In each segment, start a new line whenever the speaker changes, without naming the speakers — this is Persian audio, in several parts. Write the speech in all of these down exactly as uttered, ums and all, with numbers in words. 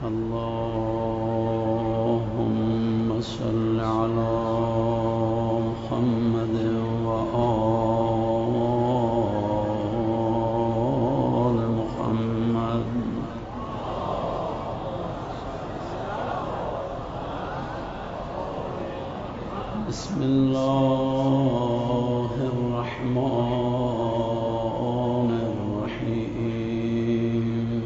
اللهم صل على محمد وآل محمد. بسم الله الرحمن الرحيم.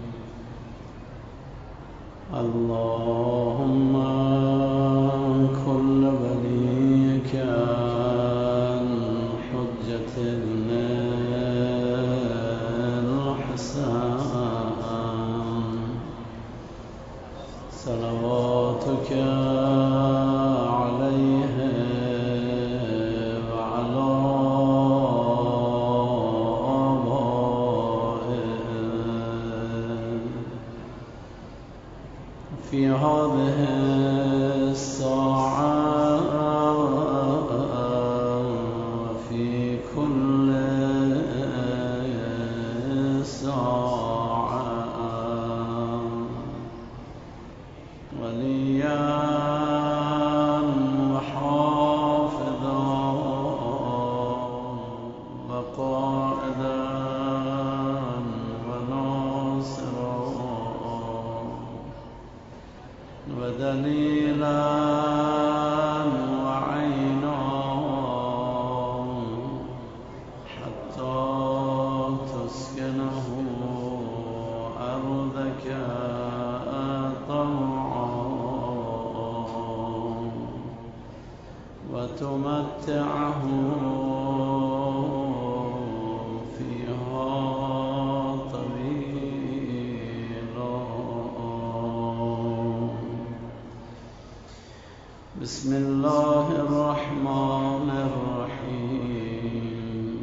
اللهم كل وليك الحجة الحسن صلواتك عليه وعلى آبائه في هذه الساعة وفي كل ساعة وليا وحافظا وقائدا وناصرا ودليلا وعينا حتى تسكنه أرضك طوعا وتمتعه فيها طويلا. بسم الله الرحمن الرحيم.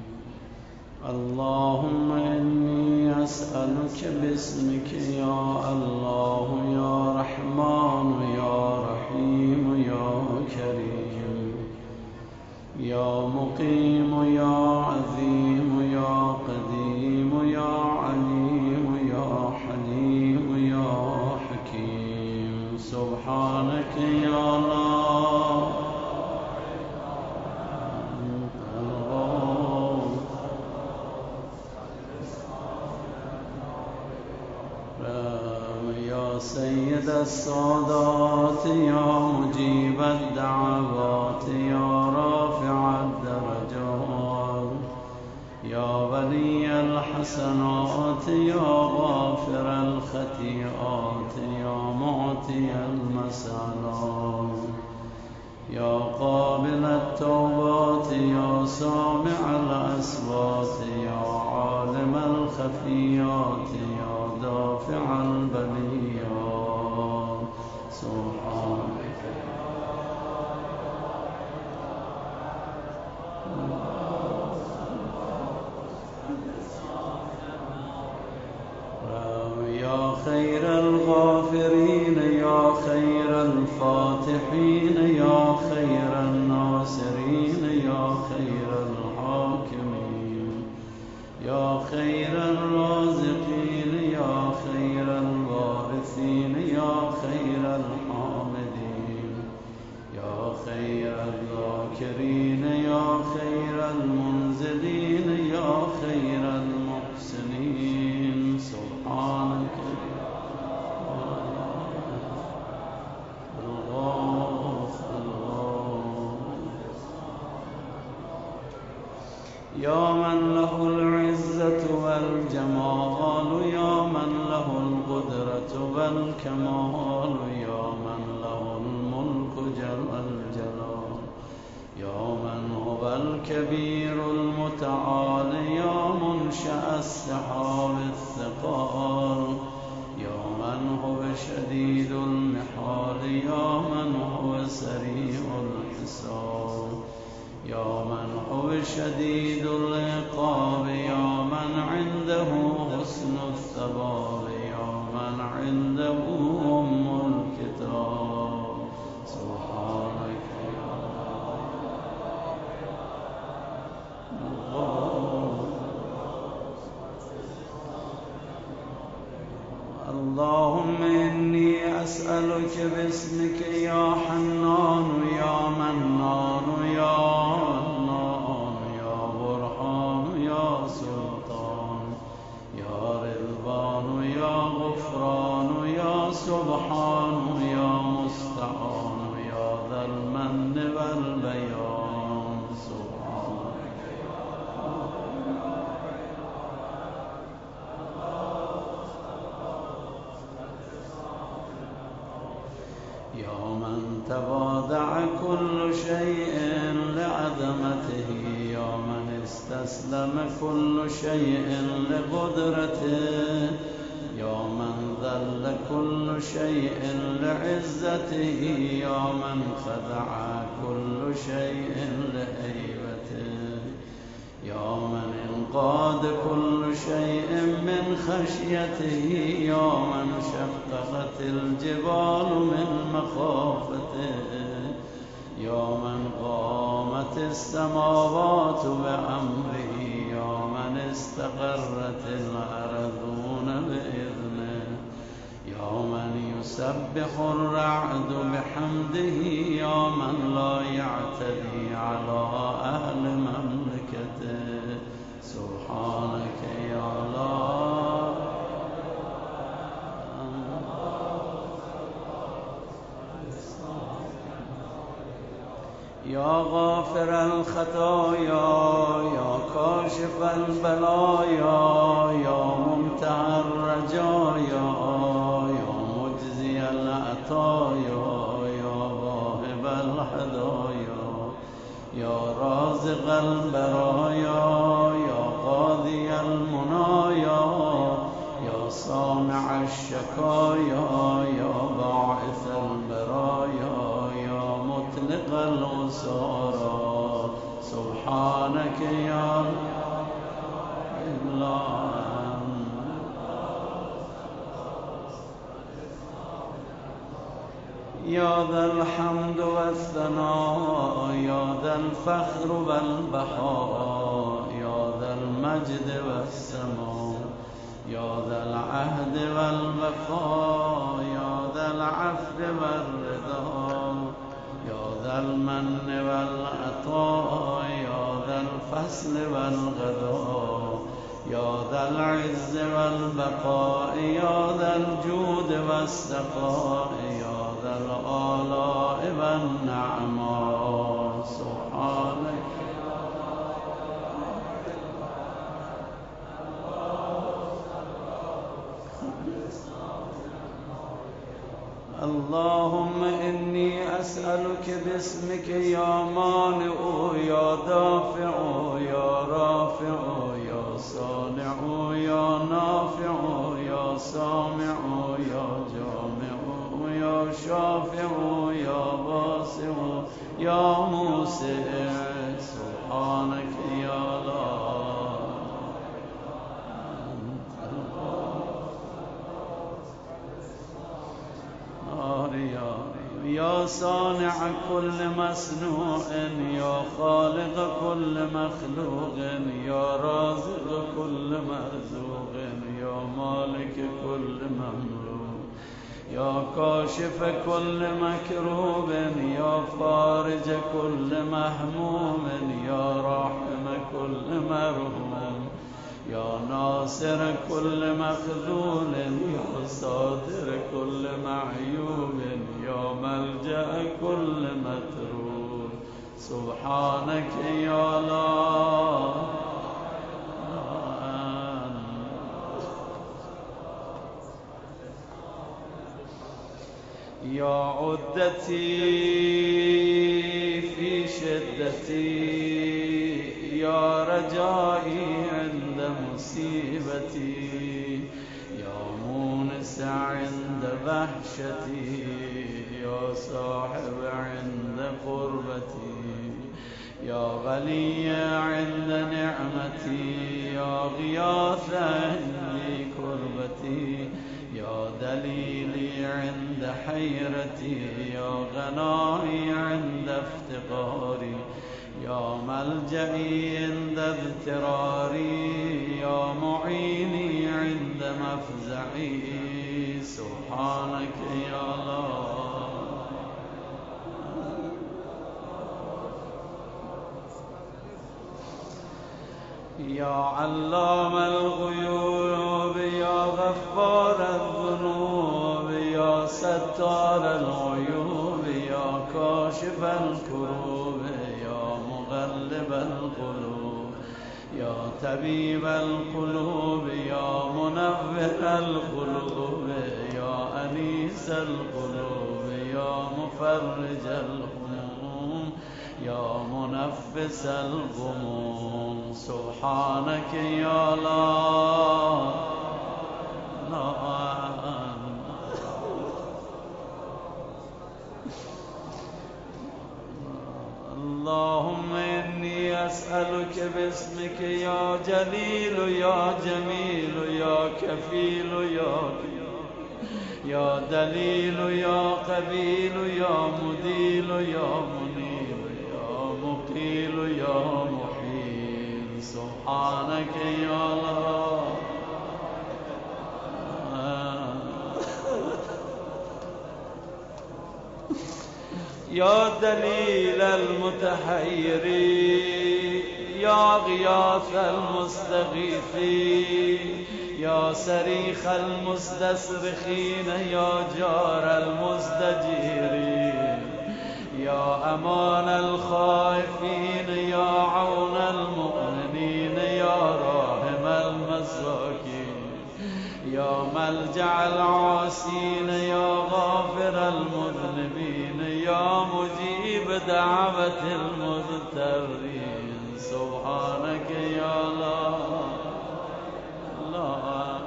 اللهم إني أسألك باسمك يا الله يا رحمن يا رحيم يا كريم يا مقيم يا عظيم يا قديم يا عليم يا حليم يا حكيم سبحانك يا الله يا سيد السادات يا مجيب الدعوات يا رافع الدرجات يا ولي الحسنات يا غافر الخطيئات يا معطي المسألات يا قابل التوبات يا سامع الأصوات يا عالم الخفيات يا دافع البليات سبحانك يا خير الغافرين يا خير الفاتحين يا خير الناصرين يا خير الحاكمين يا خير الرازقين يا خير الوارثين يا خير الحامدين يا خير الذاكرين يا خير المنزلين يا خير المحسنين سبحانك يا من له العزة والجمال يا من له القدرة والكمال يا من له الملك جل الجلال يا من هو الكبير المتعال يا منشأ السحاب الثقال يا من هو شديد المحال يا من هو سريع الحساب يا من هو شديد العقاب يا من عنده حسن الثواب يا من عنده أم الكتاب سبحانك يا الله اللهم إني أسألك باسمك يا حنان يا منان يا منان يا برهان يا سلطان يا رضوان يا غفران يا سبحان يا مستعان يا ذا المن والبيان سبحانك يا من تواضع كل شيء لعظمته يا من استسلم كل شيء لقدرته يا من ذل كل شيء لعزته يا من خضع كل شيء لهيبته يا من انقاد كل شيء من خشيته يا من شققت الجبال من مخافته يا من قامت السماوات بأمره يا من استقرت الأرضون بإذنه يا من يسبح الرعد بحمده يا من لا يعتدي على أهل مملكته سبحانك يا الله يا غافر الخطايا يا كاشف البلايا يا منتهى الرجايا يا مجزي العطايا يا واهب الهدايا يا رازق البرايا يا قاضي المنايا يا سامع الشكايا يا باعث البرايا يا مطلق الأسارى سبحانك يا الله يا ذا الحمد والثناء يا ذا الفخر والبهاء يا ذا المجد والسماء يا ذا العهد والوفاء يا ذا العفو والرضا يا ذا المن والعطاء يا ذا الفصل والغداء يا ذا العز والبقاء يا ذا الجود والسخاء يا ذا الآلاء والنعماء سبحانك اللهم إني أسألك باسمك يا مانع يا دافع يا رافع يا صانع يا نافع يا سامع يا جامع يا شافع يا واسع يا موسع سبحانك يا الله يا صانع كل مصنوع يا خالق كل مخلوق يا رازق كل مرزوق يا مالك كل مملوك يا كاشف كل مكروب يا فارج كل مهموم يا راحم كل مرحوم يا ناصر كل مخذول يا صادر كل معيوب يا ملجأ كل متروك سبحانك يا الله يا عدتي في شدتي يا رجائي عند مصيبتي يا مونس عند وحشتي يا صاحب عند قربتي يا غني عند نعمتي يا غياث عند كربتي يا دليلي عند حيرتي يا غنائي عند افتقاري يا ملجئي عند اضطراري يا معيني عند مفزعي سبحانك يا الله. يا علام الغيوب يا غفار الذنوب يا ستار العيوب يا كاشف الكروب يا مغلب القلوب يا طبيب القلوب يا منور القلوب يا أنيس القلوب يا مفرج الهموم يا منفس الغموم سبحانك يا الله. اللهم إني أسألك باسمك يا جليل يا جميل يا كفيل يا يا دليل يا قبيل يا مديل يا منيب يا مقيل يا محيل سبحانك يا الله. يا دليل المتحيرين يا غياث المستغيثين يا صريخ المستصرخين يا جار المزدجرين يا أمان الخائفين يا عون المؤمنين يا راحم المساكين يا ملجأ العاصين يا غافر المذنبين يا مجيب دعوة المضطرين سبحانك يا الله. الله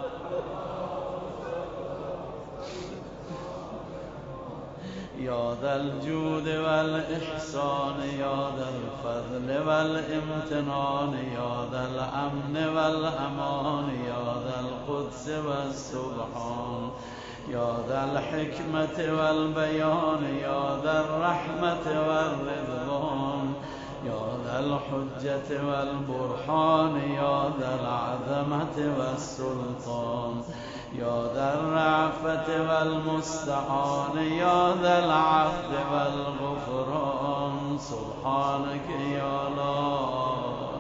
يا ذا الجود والإحسان يا ذا الفضل والامتنان يا ذا الأمن والأمان يا ذا القدس والسبحان يا ذا الحكمة والبيان يا ذا الرحمة والرضوان يا ذا الحجة والبرهان يا ذا العظمة والسلطان يا ذا الرأفة والمستعان يا ذا العفو والغفران سبحانك يا الله.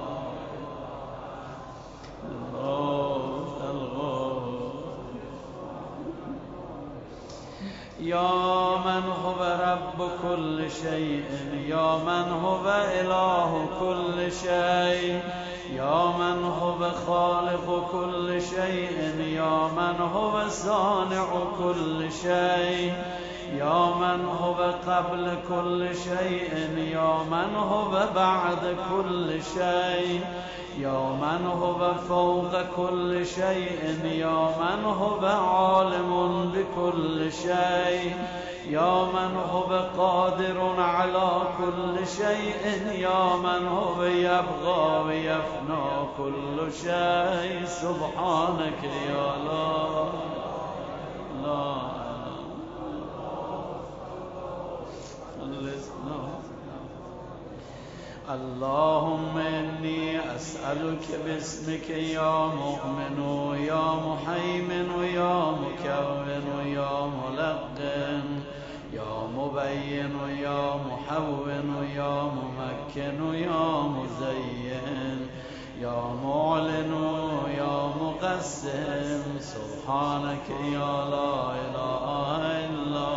يا من هو رب كل شيء يا من هو إله كل شيء يا من هو خالق كل شيء يا من هو صانع كل شيء يا من هو قبل كل شيء يا من هو بعد كل شيء يا من هو فوق كل شيء يا من هو عالم بكل شيء يا من هو قادر على كل شيء يا من هو يبغى ويفنى كل شيء سبحانك يا الله. لا اللهم إني أسألك باسمك يا مؤمن يا محيمن يا مكون يا ملقن يا مبين يا محون يا ممكن يا مزين يا معلن يا مقسم سبحانك يا لا إله إلا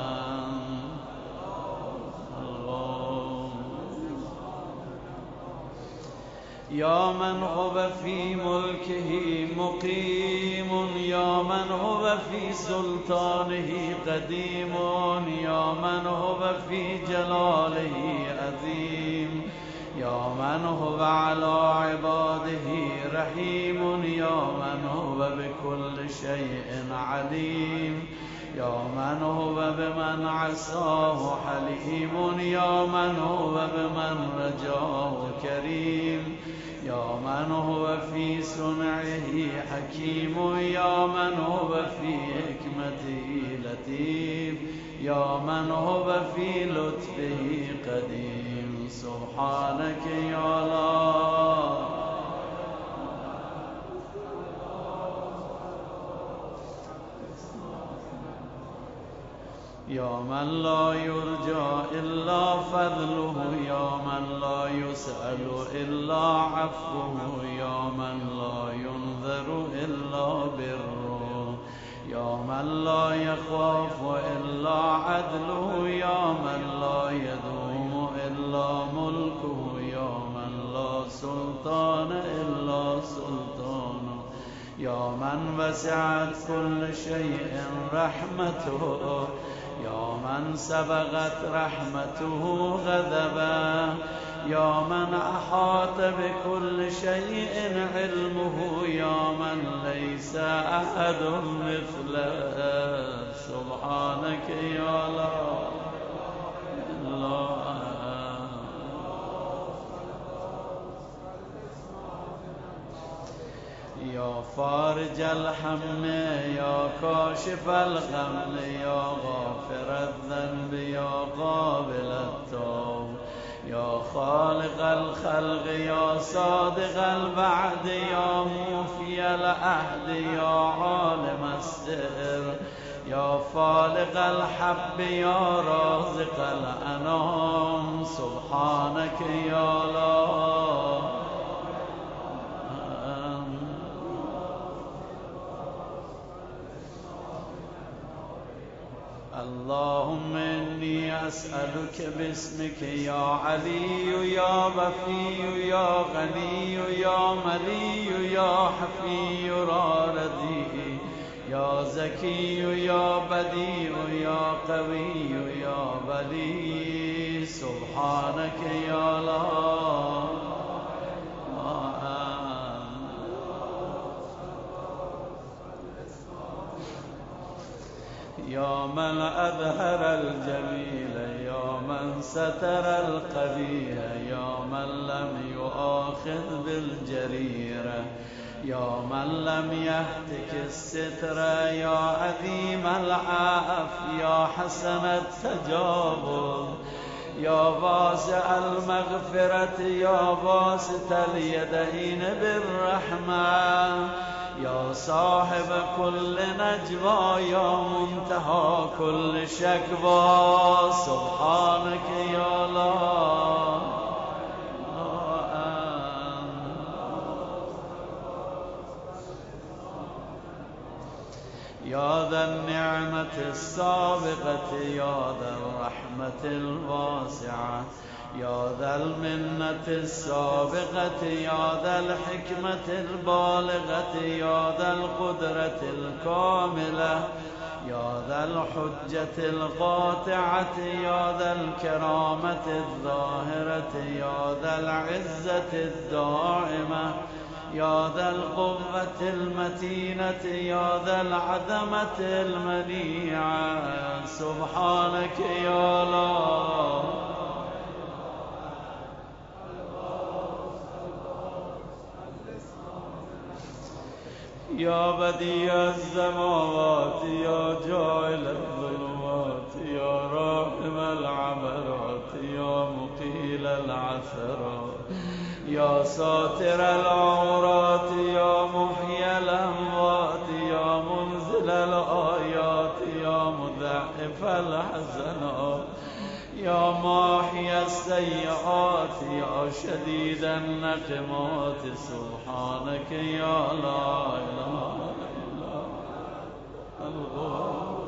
يا من هو في ملكه مقيم يا من هو في سلطانه قديم يا من هو في جلاله عظيم يا من هو على عباده رحيم يا من هو بكل شيء عليم يا من هو بمن عصاه حليم يا من هو بمن رجاه كريم يا من هو في صنعه حكيم يا من هو في حكمته لطيف يا من هو في لطفه قديم سبحانك يا الله. يا من لا يرجى إلا فضله، يا من لا يسأل إلا عفوه، يا من لا ينذر إلا بره، يا من لا يخاف إلا عدله، يا من لا يدوم إلا ملكه، يا من لا سلطان إلا سلطانه، يا من وسعت كل شيء رحمته، يا من سبقت رحمته غضبه، يا من أحاط بكل شيء علمه، يا من ليس أحد مثله. سبحانك يا لا إله يا فارج الهم، يا كاشف الغم، يا غافر الذنب، يا قابل التوب، يا خالق الخلق، يا صادق الوعد، يا موفي العهد، يا عالم السر، يا فالق الحب، يا رازق الأنام. سبحانك يا لا اللهم إني أسألك باسمك يا علي، يا وفي، يا غني، يا ملي، يا حفي، يا رديء، يا زكي، يا بديع، يا قوي، يا ولي. سبحانك يا لا يا من أظهر الجميل، يا من ستر القبيح، يا من لم يؤاخذ بالجريرة، يا من لم يهتك الستر، يا عظيم العاف، يا حسن التجاوز، يا واسع المغفرة، يا باسط اليدين بالرحمة، يا صاحب كل نجوى، يا منتهى كل شكوى. سبحانك يا لا يا ذا النعمة السابقة، يا ذا الرحمة الواسعة، يا ذا المنة السابقة، يا ذا الحكمة البالغة، يا ذا القدرة الكاملة، يا ذا الحجة القاطعة، يا ذا الكرامة الظاهرة، يا ذا العزة الدائمة، يا ذا القوة المتينة، يا ذا العظمة المنيعة. سبحانك يا لا يا بديع السماوات، يا جاعل الظلمات، يا راحم العبرات، يا مقيل العثرات، يا ساتر العورات، يا محيي الأموات، يا منزل الآيات، يا مضاعف الحسنات، يا ماحي السيئات، يا شديد النقمات. سبحانك يا لا إله إلا الله.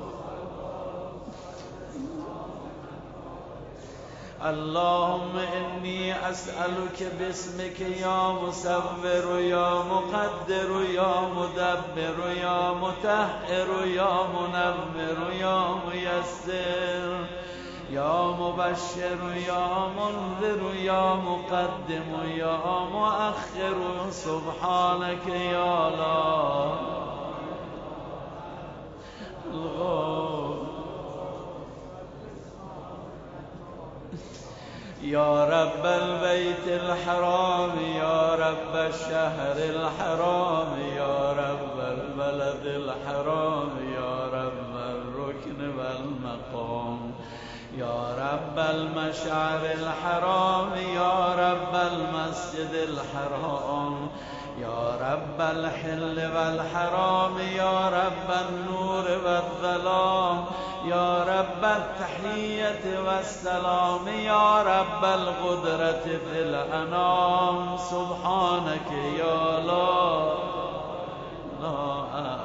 اللهم إني أسألك باسمك يا مصور، يا مقدر، يا مدبر، يا مطهر، يا منور، يا ميسر، يا مبشر، يا منذر، يا مقدم، يا مؤخر. سبحانك يا لا الغفور. يا رب البيت الحرام، يا رب الشهر الحرام، يا رب البلد الحرام، يا رب الركن والمقام، يا رب المشعر الحرام، يا رب المسجد الحرام، يا رب الحل والحرام يا رب النور والظلام يا رب التحية والسلام يا رب القدرة في الأنام سبحانك يا لا لا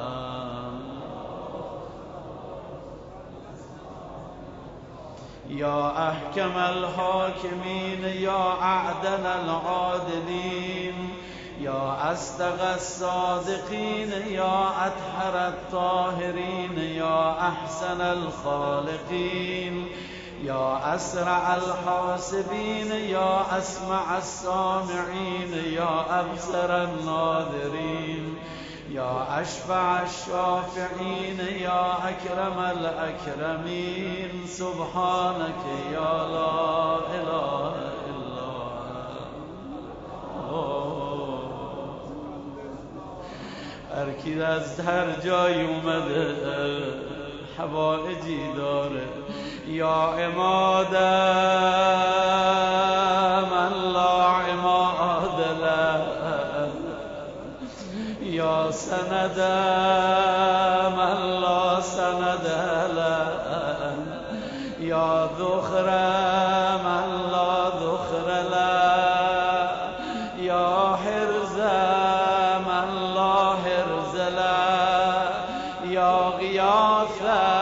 يا أحكم الحاكمين يا أعدل العادلين يا أصدق الصادقين يا أطهر الطاهرين يا أحسن الخالقين يا أسرع الحاسبين يا أسمع السامعين يا أبصر الناظرين يا أشفع الشافعين يا أكرم الأكرمين سبحانك يا لا إله إلا الله. هرکی از هر جای اومده حوائجی داره یا عماد من لا عماد له یا سند من لا سند له یا ذخر من لا ذخر له یا حرز من لا حرز له یا غیاث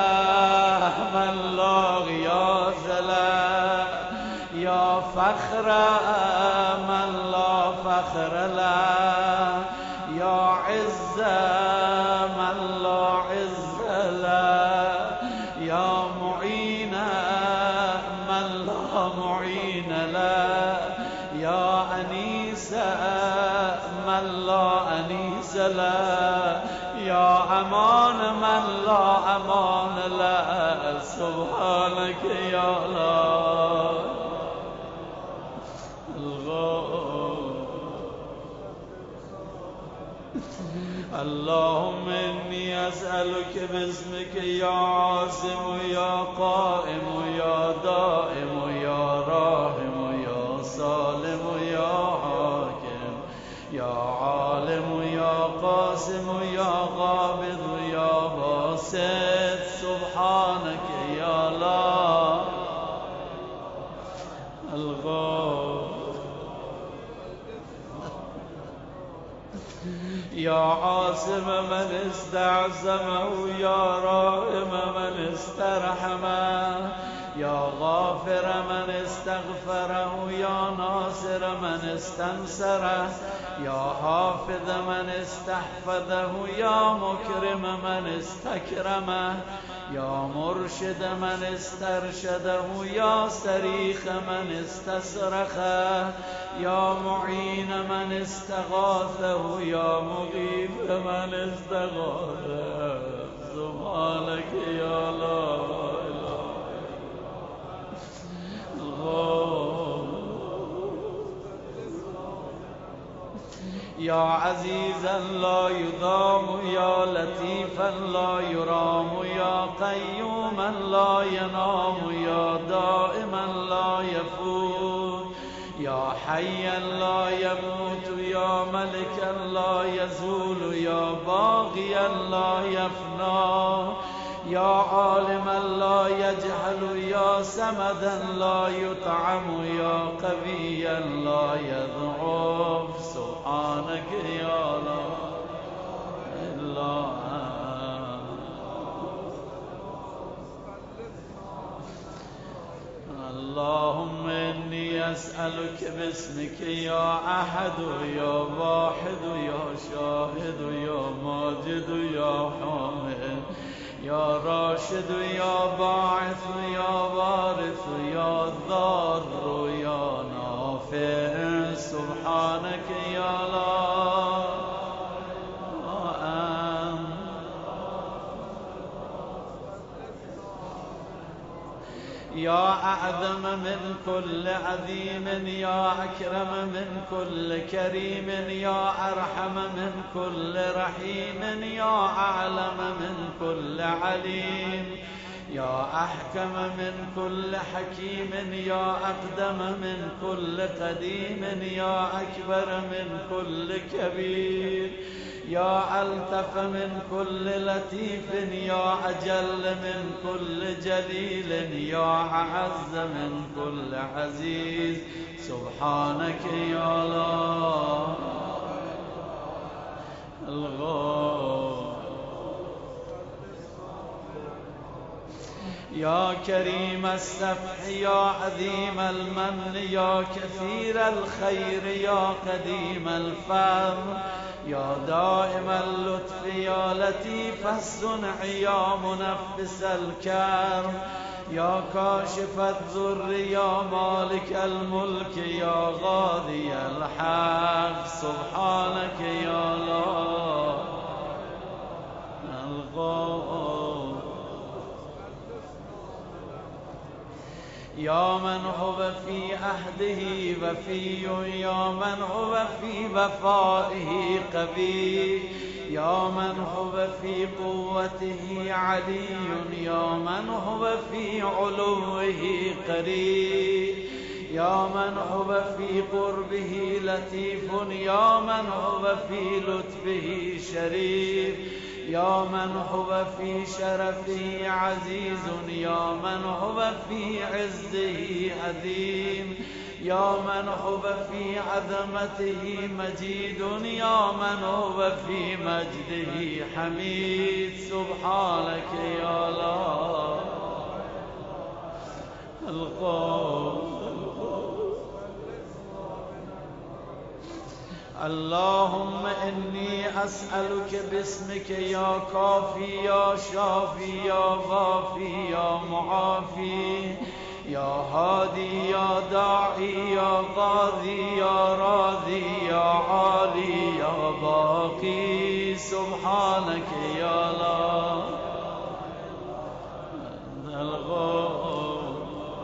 من لا غیاث له یا فخر من لا فخر له یا عز من لا عز له یا معین من لا معین له یا انیس من لا انیس له یا امان من لا امان له سبحانك یا لا اللهم إني أسألك باسمك يا عاصم يا قائم يا دائم يا راحم يا سالم يا حاكم يا عالم يا قاسم يا قابض يا باسط سبحانك يا لا الغفور يا عاصم من استعزمه يا راحم من استرحمه يا غافر من استغفره يا ناصر من استنصره يا حافظ من استحفظه يا مكرم من استكرمه يا مرشد من استرشده يا صريخ من استصرخه يا معين من استغاثه يا مغيث من استغاثه سبحانك يا لا إله يا عزيزا لا يضام يا لطيفا لا يرام يا قيوما لا ينام يا دائما لا يفوت يا حيا لا يموت يا ملكا لا يزول يا باغيا لا يفنى يا عالما لا يجهل يا سمدا لا يطعم يا قويا لا يضعف سبحانك يا لا إلا اللهم إني أسألك باسمك يا أحد يا واحد يا شاهد يا ماجد يا حامد يا راشد يا باعث يا وارث يا ضار يا نافع سبحانك يا لا يا أعظم من كل عظيم يا أكرم من كل كريم يا أرحم من كل رحيم يا أعلم من كل عليم يا أحكم من كل حكيم، يا أقدم من كل قديم، يا أكبر من كل كبير، يا ألطف من كل لطيف، يا أجل من كل جليل، يا أعز من كل عزيز. سبحانك يا الله الغفور، يا كريم السفح، يا عظيم المن، يا كثير الخير، يا قديم الفضل، يا دائم اللطف، يا لطيف الصنع، يا منفس الكرم، يا كاشف الضر، يا مالك الملك، يا غاضي الحق. سبحانك يا الله الغفور، يا من هو في عهده وفي، يا من هو في وفائه قوي، يا من هو في قوته علي، يا من هو في علوه قريب، يا من هو في قربه لطيف، يا من هو في لطفه شريف، يا من هو في شرفه عزيز، يا من هو في عزه عظيم، يا من هو في عظمته مجيد، يا من هو في مجده حميد. سبحانك يا الله الغفور. اللهم إني أسألك باسمك يا كافي، يا شافي، يا وافي، يا معافي، يا هادي، يا داعي، يا قاضي، يا راضي، يا عالي، يا باقي. سبحانك يا الله الغفور،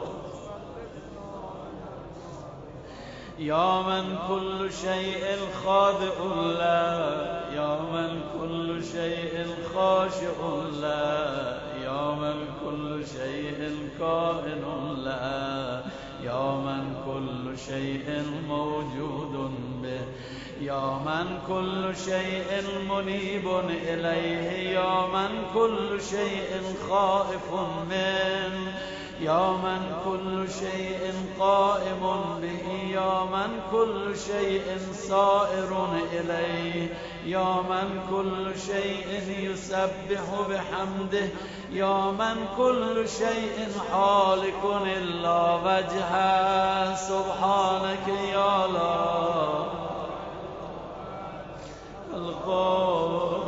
يا من كل شيء خاضع له، يا من كل شيء خاشع له، يا من كل شيء كائن له، يا من كل شيء موجود به، يا من كل شيء منيب إليه، يا من كل شيء خائف منه، يا من كل شيء قائم به، يا من كل شيء سائر إليه، يا من كل شيء يسبح بحمده، يا من كل شيء حالك إلا وجهه. سبحانك يا الله الغفور،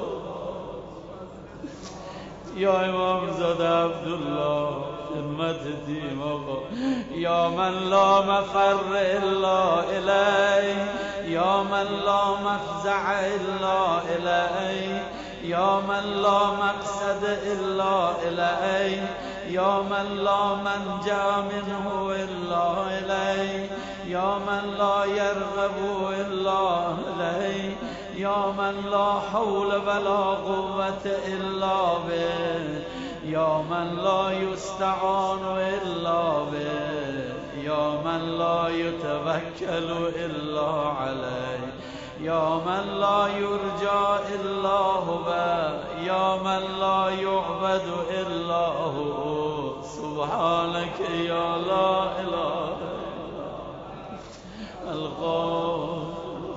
يا امام زاده عبدالله خدمت دیم آقا، یا من لا مفر الا الیه، یا من لا مفزع الا الیه، یا من لا مقصد الا الیه، یا من لا منجا منه الا الیه، یا من لا یرغب الا الیه، یا من لا حول ولا قوة الا به، یا من لا یستعان الا به، یا من لا یتوکل الا علیه، یا من لا یرجى الا هو، یا من لا یعبد الا هو. سبحانك یا لا اله الا الغفور،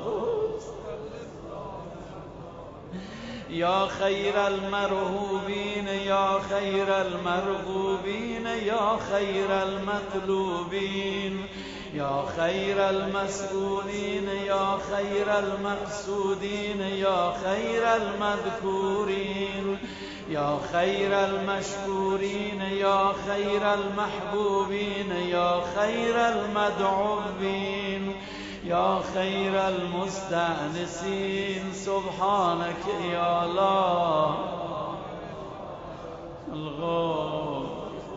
یا خیر المرهوبین، یا خیر المرغوبین، یا خیر المطلوبین، یا خیر المسئولین، یا خیر المقصودین، یا خیر المذکورین، یا خیر المشکورین، یا خیر المحبوبین، یا خیر المدعوین، یا خیر المستأنسین. سبحانك یا الله الغفور.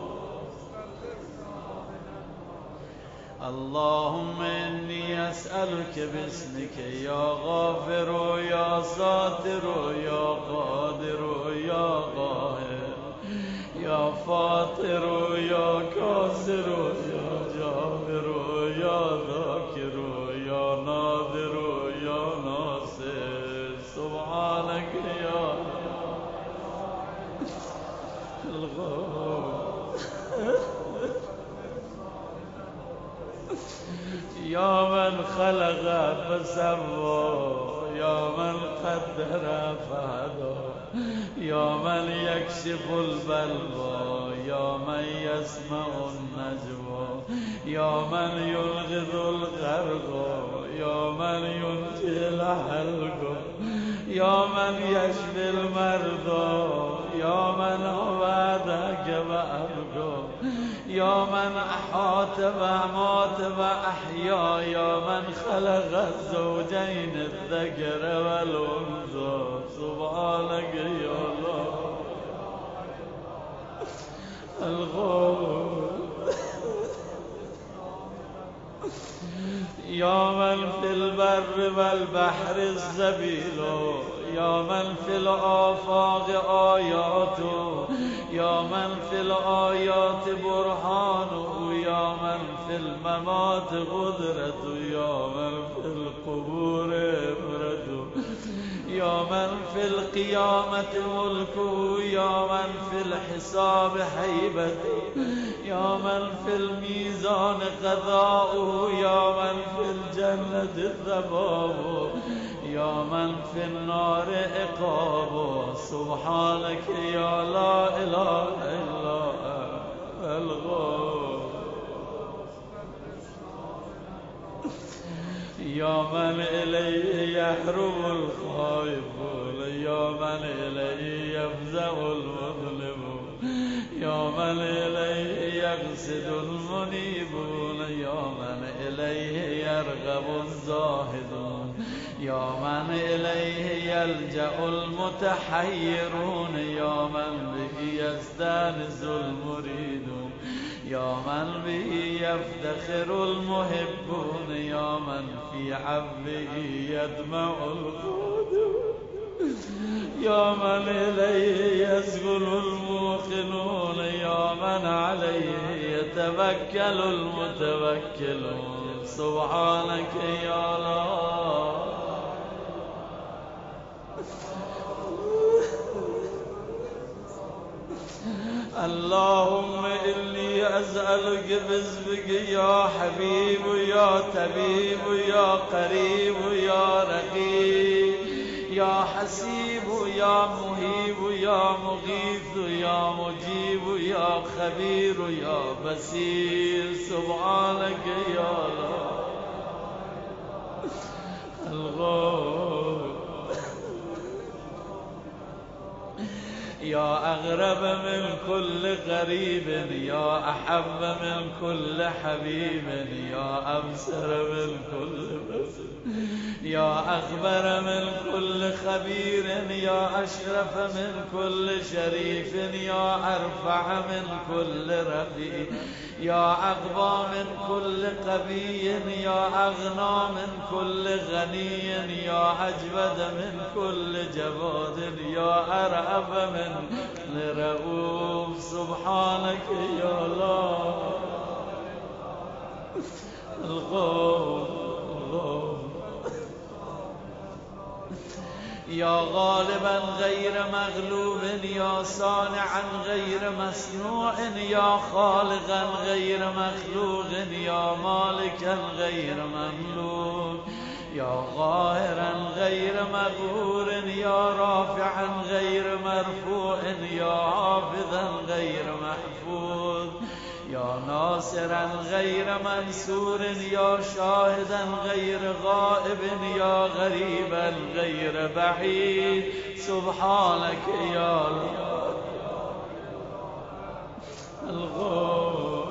اللهم إني أسألك باسمك يا غافر، يا ساتر، يا قادر، يا قاهر، يا فاطر يا كاسر يا جابر يا ذاكر يا ناظر يا ناصر سبحانك يا الغفور يا من خلق فسوى يا من قدر فهدى يا من يكشف البلوى يا من يسمع النجوى يا من يلغذ الغرق يا من ينجي الحلق يا من يشفي المرضى يا من عبادك وأبقى يا من أحاط وأمات وأحيا يا من خلق الزوجين الذكر والأنثى سبحانك يا الله الغفور يا من في البر والبحر السبيل يا من في الآفاق آياته يا من في الآيات برهانه يا من في الممات قدرته يا من في القبور إبرته يا من في القيامة ملكه يا من في الحساب هيبته يا من في الميزان قضاؤه يا من في الجنة ثوابه يا من في النار عقابه سبحانك يا لا إله إلا أنت الغفور يا من إليه يهرب الخائفون يا من إليه يفزع المظلمون يا من إليه يقصد المنيبون يا من إليه يرغب الزاهدون يا من إليه يلجأ المتحيرون يا من به يستانس المريدون يا من به يفتخر المحبون يا من في عفوه يدمع الخادون يا من إليه يسكن الموقنون يا من عليه يتوكل المتوكلون سبحانك يا الله اللهم إني أسألك باسمك يا حبيب يا طبيب يا قريب يا رقيب يا حسيب يا مهيب يا مغيث يا مجيب يا خبير يا بصير سبحانك يا الله الغفور يا أغرب من كل غريب يا أحب من كل حبيب يا أبصر من كل بصير يا أخبر من كل خبير يا أشرف من كل شريف يا أرفع من كل رفيع يا أقوى من كل قوي يا أغنى من كل غني يا أجود من كل جواد يا أرأف من كل رؤوف سبحانك يا الله الغفور يا غالبا غير مغلوب يا صانعا غير مصنوع يا خالقا غير مخلوق يا مالكا غير مملوك يا قاهرا غير مغرور يا رافعا غير مرفوع يا حافظا غير محفوظ يا ناصرا غير منصور يا شاهدا غير غائب يا غريبا غير بعيد سبحانك يا الغفور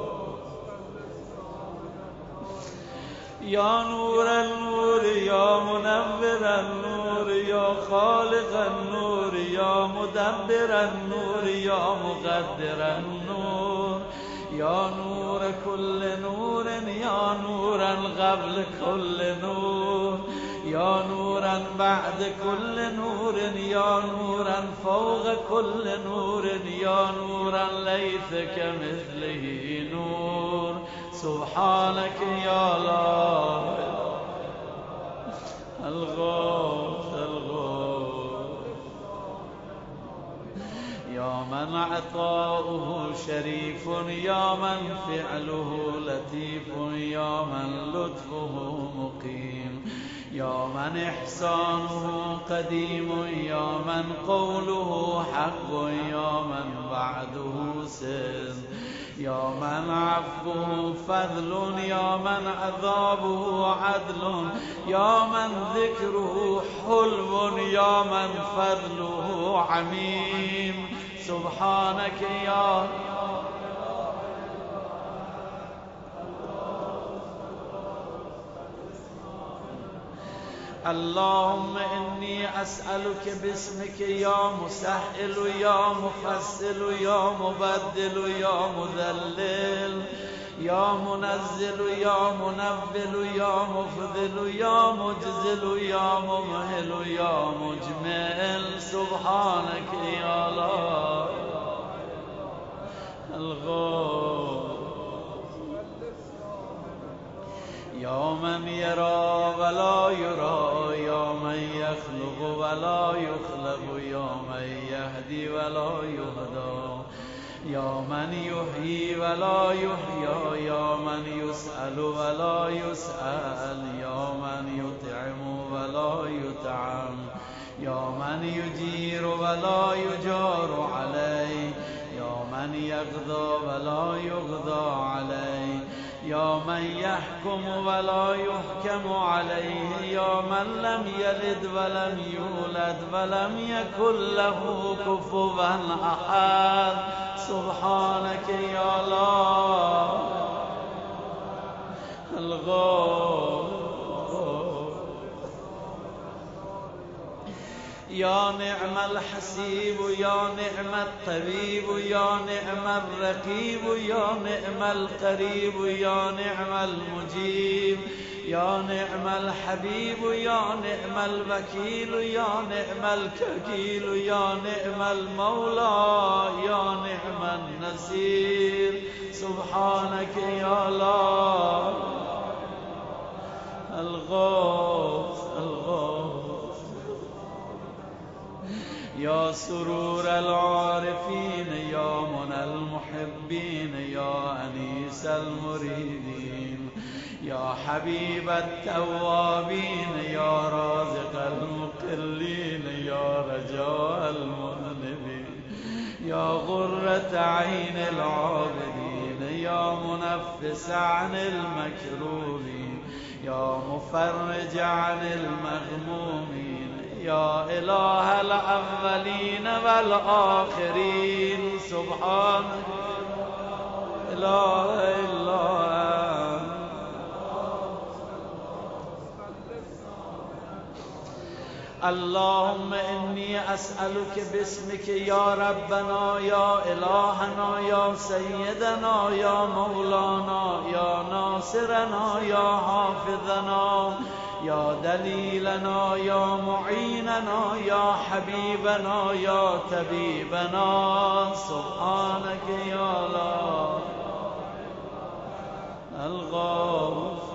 يا نور النور يا منور النور يا خالق النور يا مدبر النور يا مقدر النور يا نور كل نور يا نورا قبل كل نور يا نورا بعد كل نور يا نورا فوق كل نور يا نورا ليس كمثله نور سبحانك يا الله الغوث الغوث يا من عطاؤه شريف يا من فعله لطيف يا من لطفه مقيم يا من إحسانه قديم يا من قوله حق يا من بعده سر يا من عفوه فضل يا من عذابه عدل يا من ذكره حلم يا من فضله عميم سبحانك يا اللهم إني أسألك باسمك يا مسهل يا مفصل يا مبدل يا مذلل يا منزل يا منبل يا مفضل يا مجزل يا ممهل يا مجمل سبحانك يا الله الغوث يا من يرى ولا يرى يا من يخلق ولا يخلق يا من يهدي ولا يهدى يا من يحيي ولا يحيى يا من يسأل ولا يسأل يا من يطعم ولا يطعم يا من يجير ولا يجار عليه يا من يغضى ولا يغضى عليه يا من يحكم ولا يحكم عليه يا من لم يلد ولم يولد ولم يكن له كفوا أحد سبحانك يا الله الغوث يا نعم الحسيب يا نعم الطبيب يا نعم الرقيب يا نعم القريب يا نعم المجيب يا نعم الحبيب يا نعم الوكيل يا نعم الكفيل يا نعم المولى يا نعم النصير سبحانك يا الله الغوث الغوث يا سرور العارفين يا منى المحبين يا أنيس المريدين يا حبيب التوابين يا رازق المقلين يا رجاء المذنبين يا غرة عين العابدين يا منفس عن المكروبين يا مفرج عن المغمومين يا إله الأولين والآخرين سبحانك لا إله إلا أنت اللهم إني أسألك باسمك يا ربنا يا إلهنا يا سيدنا يا مولانا يا ناصرنا يا حافظنا يا دليلنا يا معيننا يا حبيبنا يا طبيبنا سبحانك يا الله الغوث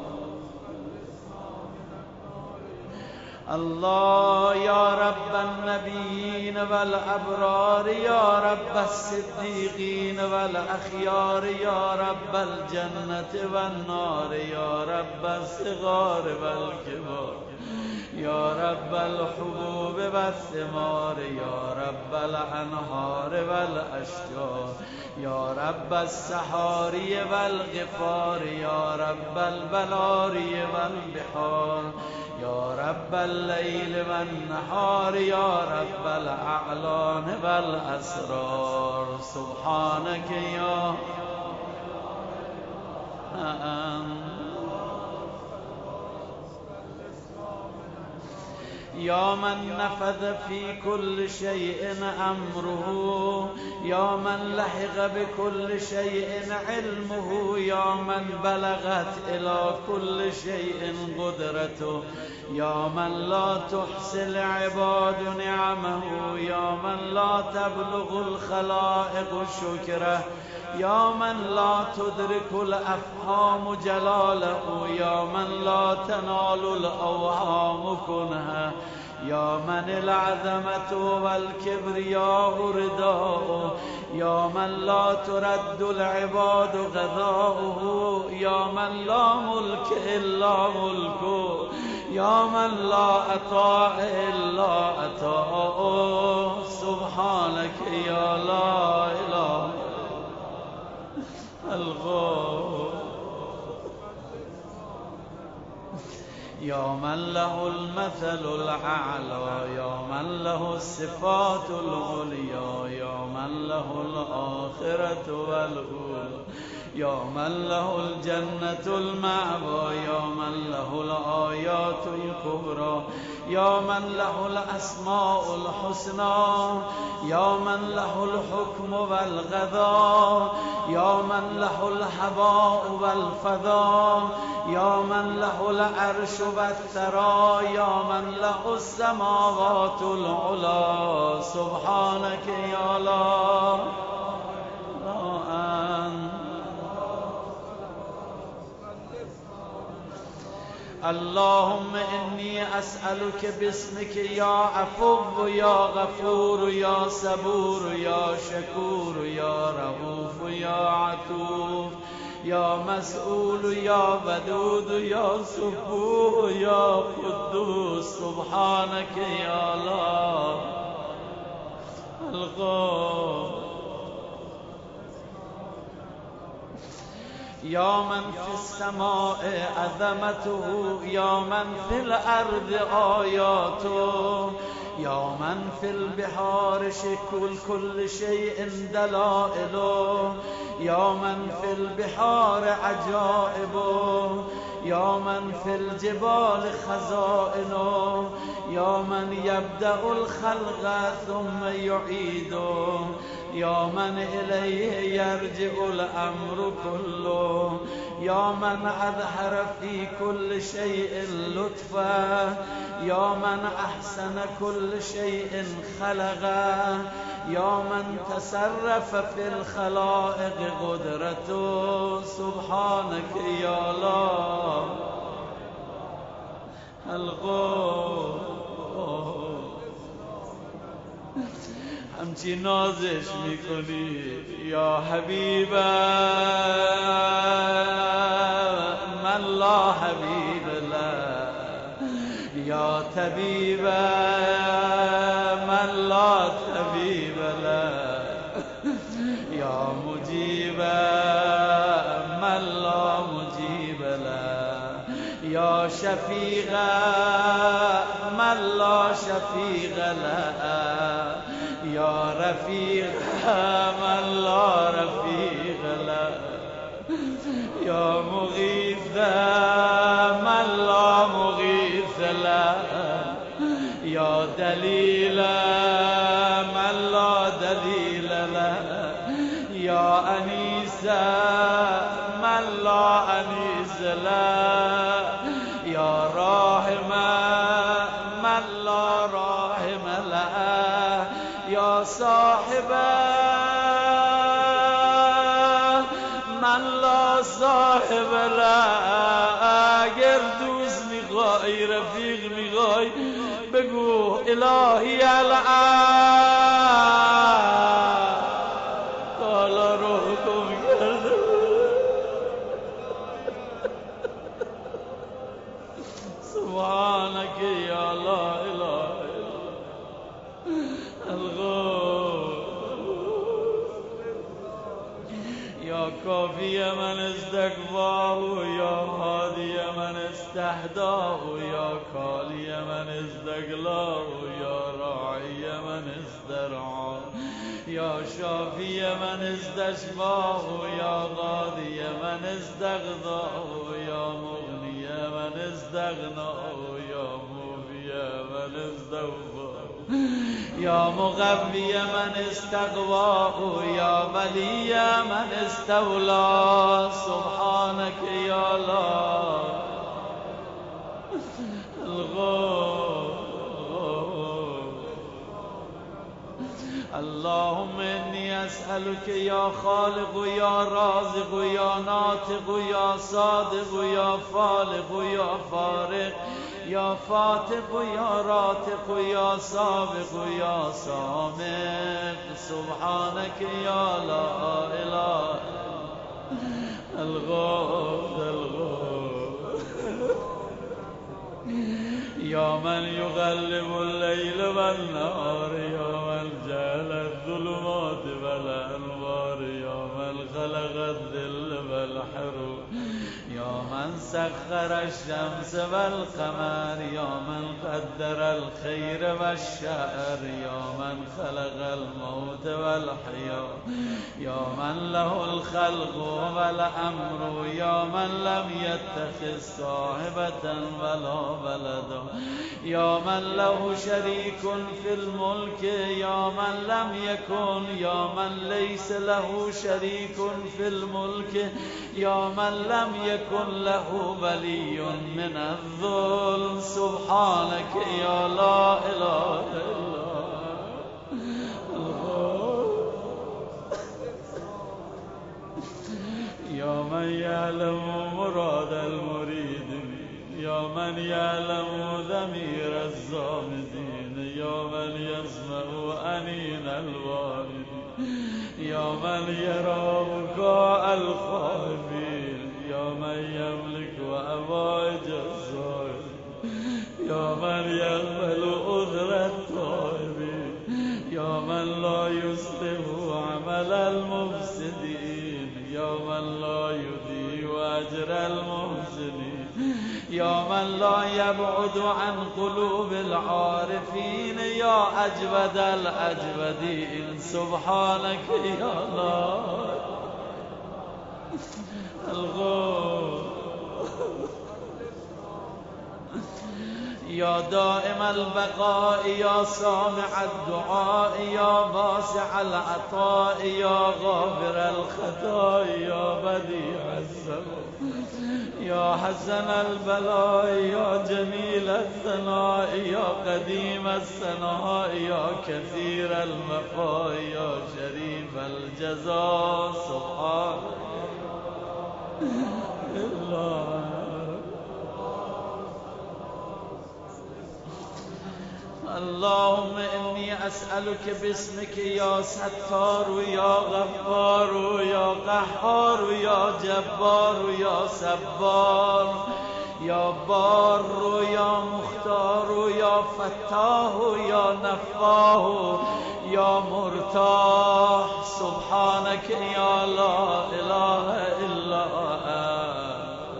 الله يا رب النبيين والأبرار يا رب الصديقين والأخيار يا رب الجنة والنار يا رب الصغار والكبار يا رب الحبوب والثمار يا رب الأنهار والأشجار يا رب السحاري والغفار يا رب البلاري والبحار يا رب الليل والنهار يا رب الأعلان والأسرار سبحانك يا أنت يا من نفذ في كل شيء أمره، يا من لحق بكل شيء علمه، يا من بلغت إلى كل شيء قدرته، يا من لا تحصي العباد نعمه، يا من لا تبلغ الخلائق شكره، يا من لا تدرك الأفهام جلاله، يا من لا تنال الأوهام كنها، يا من العظمة والكبرياء رداؤه، يا من لا ترد العباد غذاؤه، يا من لا ملك إلا ملكه، يا من لا عطاء إلا عطاؤه. سبحانك يا لا إله الغفور، يا من له المثل الأعلى، يا من له الصفات العليا، يا من له الآخرة والأولى، يا من له الجنة المأوى، يا من له الآيات الكبرى، يا من له الأسماء الحسنى، يا من له الحكم والغذاء، يا من له الهباء والفضاء، يا من له العرش والثرى، يا من له السماوات العلى. سبحانك يا لا أنت. اللهم إني أسألك باسمك يا عفو يا غفور يا صبور يا شكور يا رؤوف يا عطوف يا مسؤول يا ودود يا سبوح يا قدوس. سبحانك يا الله الغفور، يا من في السماء عظمته، يا من في الأرض آياته، يا من في البحار شكل كل شيء دلائله، يا من في البحار عجائبه، يا من في الجبال خزائنه، يا من يبدأ الخلق ثم يعيده، يا من إليه يرجع الأمر كله، يا من أظهر في كل شيء لطفا، يا من أحسن كل شيء خلقه، يا من تصرف في الخلائق قدرته. سبحانك يا الله الغفور، همچی نازش میکنی یا حبیب من لا حبیب له، یا طبیب من لا طبیب له، یا مجیب من لا مجیب له، یا شفیق من لا شفیق له، یا رفیق من لا رفیق له، یا مغیث من لا مغیث له، یا دلیل من لا دلیل له، یا انیس من لا انیس له، یا راحم من لا راحم له، یا صاحب من لا صاحب له. اگر دوست میخوای رفیق میخوای بگو الهی الان تالا روح گم کرده. سبحانك يا لا اله الا الغفور، يا كافي من استكفاه، يا هادي من استهداه، يا كالي من استقلاه، يا راعي من استرعاه، يا شافي من استشفاه، يا غاضي من استغضاه، يا مغني من استغناه، يا موفي من استوفى يا مقوي من استقواه يا ولي من استولى سبحانك يا الله الغفور اللهم إني أسألك يا خالق يا رازق يا ناطق يا صادق يا فالق يا فارق يا فاتق يا راتق يا سابق يا سامق سبحانك يا لا إله الغوث الغوث يا من يغلب الليل والنهار يا من جعل الظلمات والأنوار يا من خلق الظل والحروب يا من سخر الشمس والقمر يا من قدر الخير والشر يا من خلق الموت والحياة يا من له الخلق والأمر يا من لم يتخذ صاحبة ولا ولدا يا من له شريك في الملك يا من لم يكن يا من ليس له شريك في الملك يا من لم يكن له ولي من الذل سبحانك يا لا إله إلا الله يا من يعلم مراد المريد يا من يعلم ضمير الزامدين يا من يسمع أنين الوالدين يا من يرى بكاء الخائفين يا من يملك وأوائج الزائرين يا من يقبل عذر التائبين يا من لا يصلح عمل المفسدين يا من لا يضيع أجر المحسنين يا من لا يبعد عن قلوب العارفين يا أجود الأجودين سبحانك يا الله الغفور يا دائم البقاء يا سامع الدعاء يا واسع العطاء يا غافر الخطايا يا بديع السماء يا حسن البلاء يا جميل الثناء يا قديم الثناء يا كثير المفاء يا شريف الجزاء سبحان الله اللهم إني أسألك باسمك يا ستار يا غفار يا قهار يا جبار يا سبار يا بار يا مختار يا فتاه يا نفاه يا مرتاح سبحانك يا لا إله إلا أنت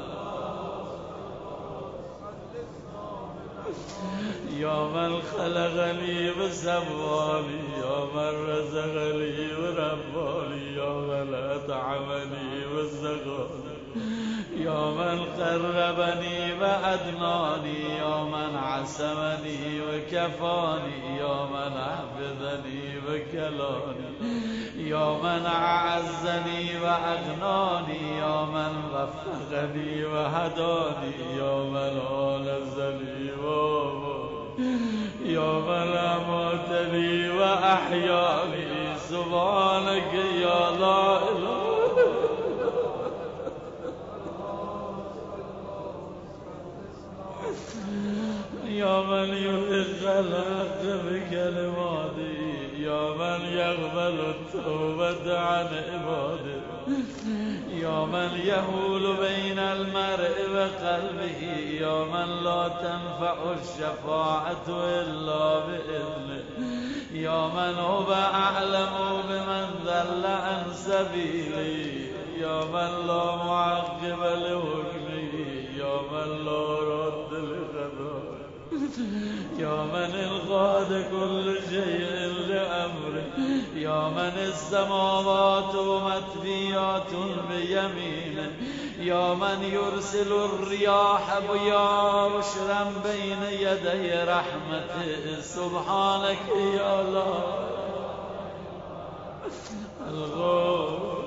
يا من خلقني بسوالي يا من رزقني بربالي يا من أطعمني بالسقالي يا من قربني وأدناني يا من عصمني وكفاني يا من حفظني وكلاني يا من أعزني وأغناني يا من وفقني وهداني يا من آنزني وآباني يا من أماتني وأحياني سبحانك يا لا إله يا من يحق الحق بكلماته يا من يقبل التوبة عن عباده يا من يهول بين المرء وقلبه يا من لا تنفع الشفاعة إلا بإذنه يا من هو أعلم بمن ضل عن سبيله يا من لا معقب لحكمه يا من لا رد لقضائه يا من القاد كل شيء لأمره، يا من السماوات مطويات بيمينه، يا من يرسل الرياح بشرا بين يدي رحمته. سبحانك يا الله الغفور،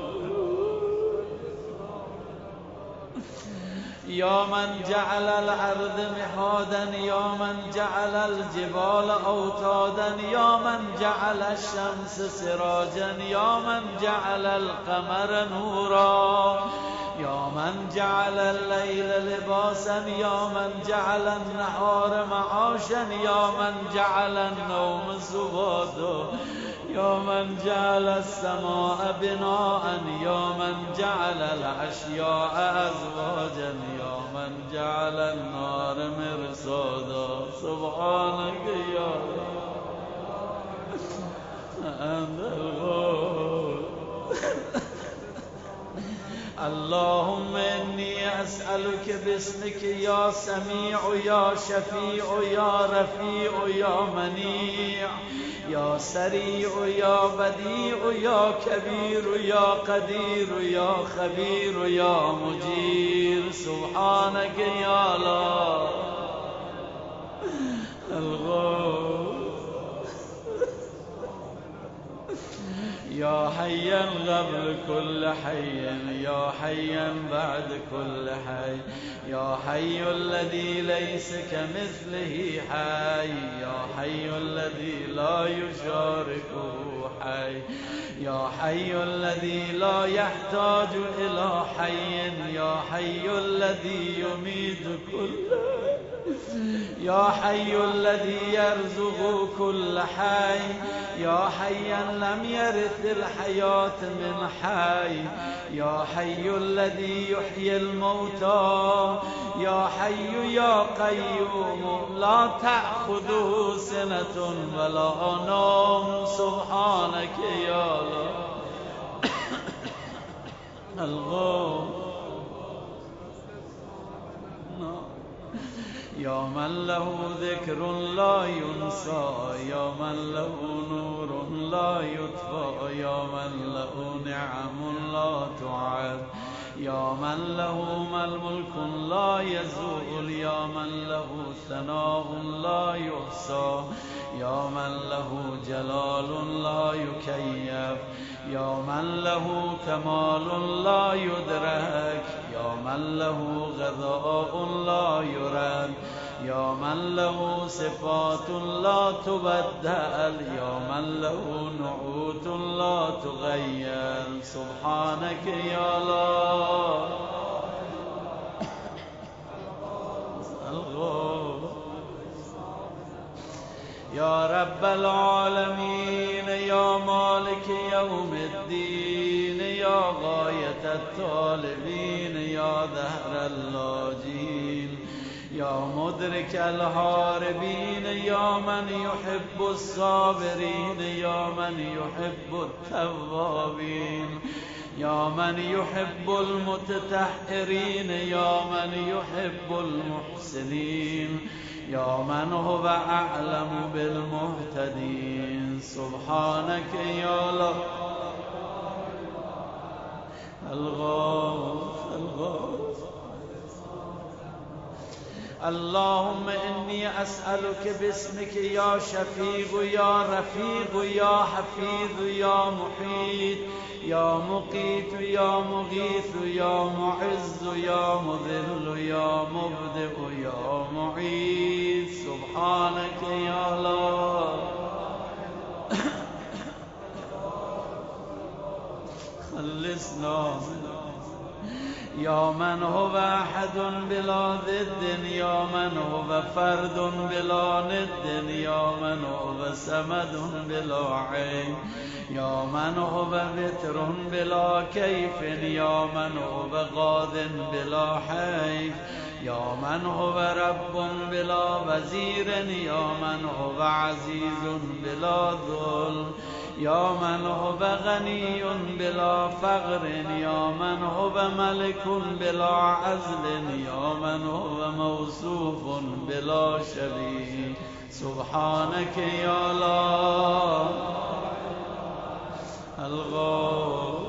يا من جعل الأرض مهادا، يا من جعل الجبال أوتادا، يا من جعل الشمس سراجا، يا من جعل القمر نورا، يا من جعل الليل لباسا، يا من جعل النهار معاشا، يا من جعل النوم سباتا، يا من جعل السماء بناء، يا من جعل الأشياء أزواجا، يا من جعل النار مرصادا. سبحانك يا الله أنت الغفور. اللهم إني أسألك باسمك يا سميع يا شفيع يا رفيع يا منيع يا سريع يا بديع يا كبير يا قدير يا خبير يا مجير. سبحانك يا الله الغفور. يا حيا قبل كل حي، يا حيا بعد كل حي، يا حي الذي ليس كمثله حي، يا حي الذي لا يشاركه حي، يا حي الذي لا يحتاج إلى حي، يا حي الذي يميت كل، يا حي الذي يرزق كل حي، يا حيا لم يرث الحياة من حي، يا حي الذي يحيي الموتى، يا حي يا قيوم لا تأخذه سنة ولا نوم. سبحانك يا الله الغفور. يا من له ذكر لا ينسى، يا من له نور لا يطفى، يا من له نعم لا تعد، يا من له ملك لا يزول، يا من له ثناء لا يحصى، يا من له جلال لا يكيف، يا من له كمال لا يدرك، يا من له غذاء لا يرد، يا من له صفات لا تبدل، يا من له نعوت لا تغير. سبحانك يا الله الغفور. يا رب العالمين، يا مالك يوم الدين، يا غاية الطالبين، يا دهر اللاجين، يا مدرك الهاربين، يا من يحب الصابرين، يا من يحب التوابين، يا من يحب المتطهرين، يا من يحب المحسنين، يا من هو أعلم بالمهتدين. سبحانك يا الله الغوث الغوث. اللهم إني أسألك باسمك يا شفيع يا رفيق يا حفيظ يا محيط يا مقيت يا مغيث يا معز يا مذل يا مبدئ يا معيد. سبحانك يا الله خلصنا يا من هو أحد بلا ضد، يا من هو فرد بلا ند، يا من هو سمد بلا عين، يا من هو وتر بلا كيف، يا من هو غاض بلا حيف، يا من هو رب بلا وزير، يا من هو عزيز بلا ذل، یا من هو غنی بلا فقر، یا من هو ملک بلا عزل، یا من هو موصوف بلا شبیه. سبحانك یا لا الغفور،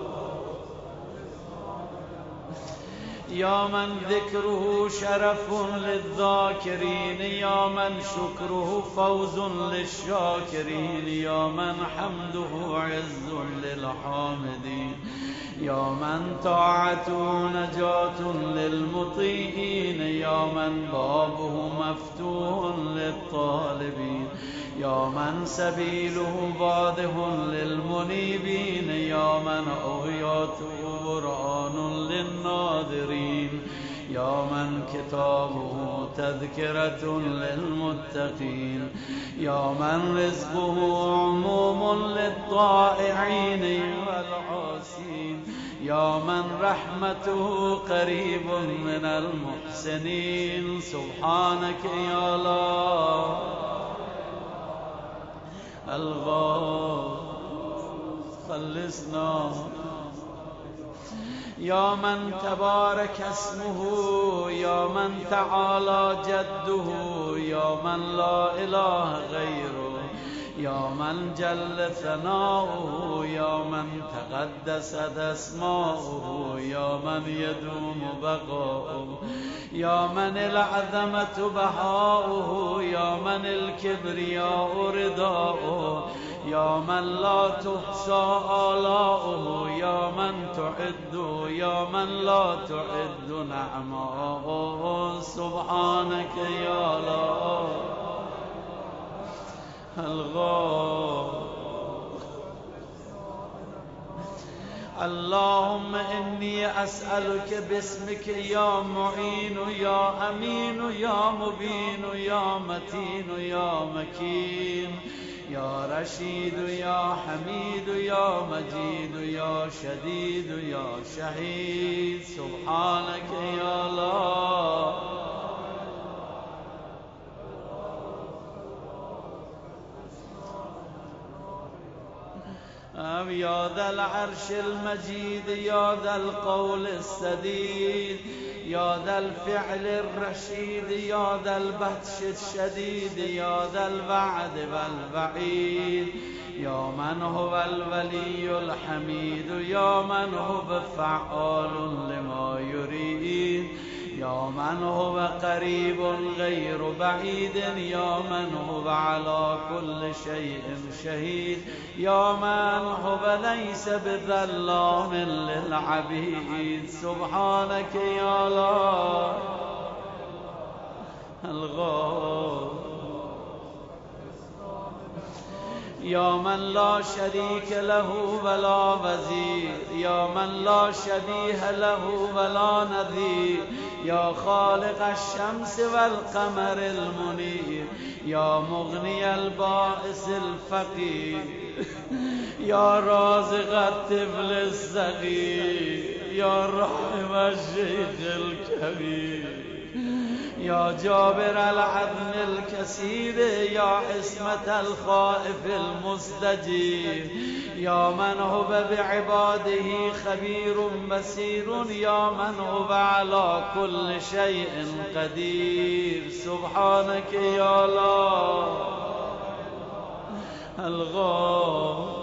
یا من ذکره شرف للذاکرین، یا من شکره فوز للشاکرین، یا من حمده عز للحامدین، یا من طاعته نجات للمطیعین، یا من بابه مفتوح للطالبین، یا من سبیله واضح للمنیبین، یا من آیاته قرآن للناظرین، یا من کتابه تذکرة للمتقین، یا من رزقه عموم للطائعین والعاصین، یا من رحمته قریب من المحسنین. سبحانك یا لا الغفور خلصنا، یا من تبارک اسمه، یا من تعالی جده، یا من لا اله غیره، یا من جل ثناؤه، یا من تقدست اسماؤه، یا من یدوم بقاؤه، یا من العظمة بهاؤه، یا من الكبریاء رداؤه، یا من لا تحصى آلاؤه، یا من تعد، یا من لا تعد نعماؤه. سبحانك یا لا الغفور. اللهم إني أسألك باسمك يا معين يا أمين يا مبين يا متين يا مكين يا رشيد يا حميد يا مجيد يا شديد يا شهيد. سبحانك يا الله يا ذا العرش المجيد يا ذا القول السديد يا ذا الفعل الرشيد يا ذا البطش الشديد يا ذا الوعد والوعيد يا من هو الولي الحميد يا من هو فعال لما يريد يا من هو قريب غير بعيد يا من هو على كل شيء شهيد يا من هو ليس بظلام للعبيد. سبحانك يا الله الغفور يا من لا شريك له ولا وزير يا من لا شبيه له ولا نظير يا خالق الشمس والقمر المنير يا مغني البائس الفقير يا رازق الطفل الصغير يا رحم الشيخ الكبير يا جابر العظم الكسير يا عصمة الخائف المستجير يا من هو بعباده خبير بصير يا من هو على كل شيء قدير. سبحانك يا الله الغفور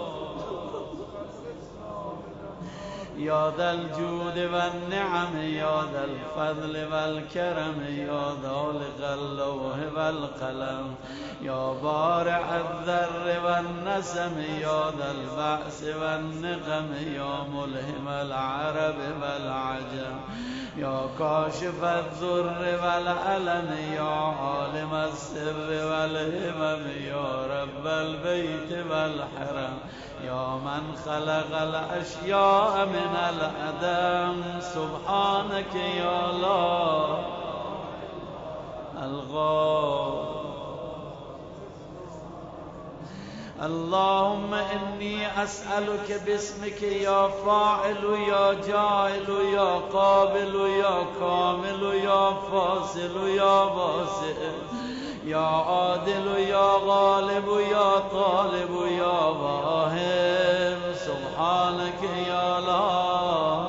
يا ذا الجود والنعم يا ذا الفضل والكرم يا ذالق اللوح والقلم يا بارع الذر والنسم يا ذا البأس والنقم يا ملهم العرب والعجم يا كاشف الضر والألم يا عالم السر والهمم يا رب البيت والحرم يا من خلق الأشياء من العدم. سبحانك يا الله الغفور اللهم إني أسألك باسمك يا فاعل يا جاعل يا قابل يا كامل يا فاصل يا واسع يا عادل يا غالب يا طالب يا واهب سبحانك يا لا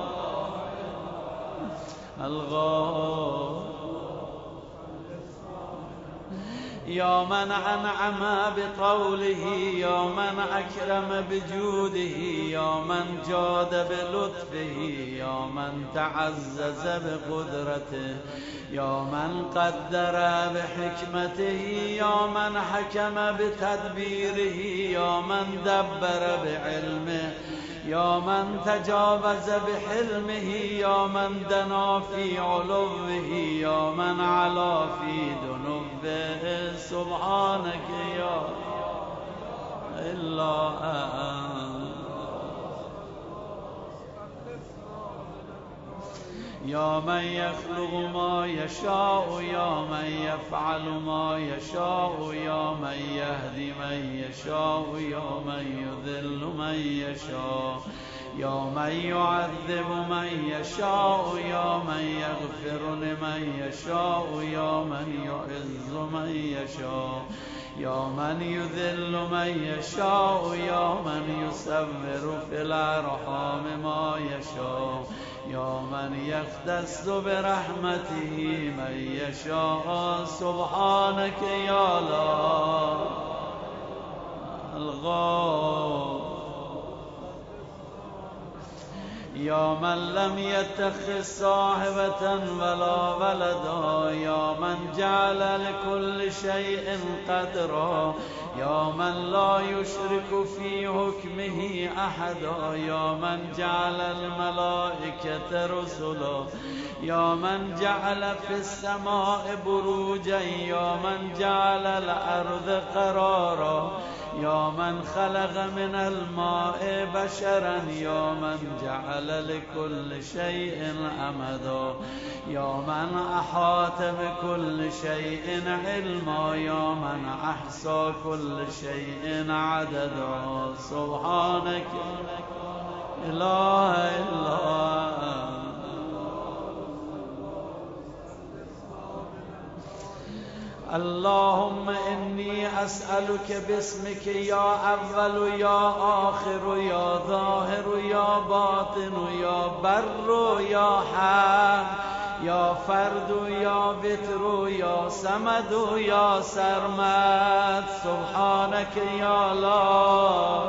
الغالب يا من أنعم بقوله يا من أكرم بجوده يا من جاد بلطفه يا من تعزز بقدرته يا من قدر بحكمته يا من حكم بتدبيره يا من دبر بعلمه يا من تجاوز بحلمه يا من دنا في علوه يا من علا في دنوه سبحانك يا إلا أنت يا من يخلق ما يشاء يا من يفعل ما يشاء يا من يهدي من يشاء يا من يذل من يشاء يا من يعذب من يشاء يا من يغفر لمن يشاء يا من يعز من يشاء يا من يذل من يشاء يا من يصور في الأرحام ما يشاء يا من يختص برحمته من يشاء سبحانك يا لا الغالب يا من لم يتخذ صاحبة ولا ولدا يا من جعل لكل شيء قدرا يا من لا يشرك في حكمه أحدا يا من جعل الملائكة رسلا يا من جعل في السماء بروجا يا من جعل الأرض قرارا يا من خلق من الماء بشرا يا من جعل لكل شيء أمدا يا من أحاط بكل شيء علما يا من أحصى كل شيء عددا سبحانك إله إلا أنت اللهم إني أسألك باسمك يا أول يا آخر يا ظاهر يا باطن يا بر يا حق يا فرد يا بتر يا صمد يا سرمد سبحانك يا لا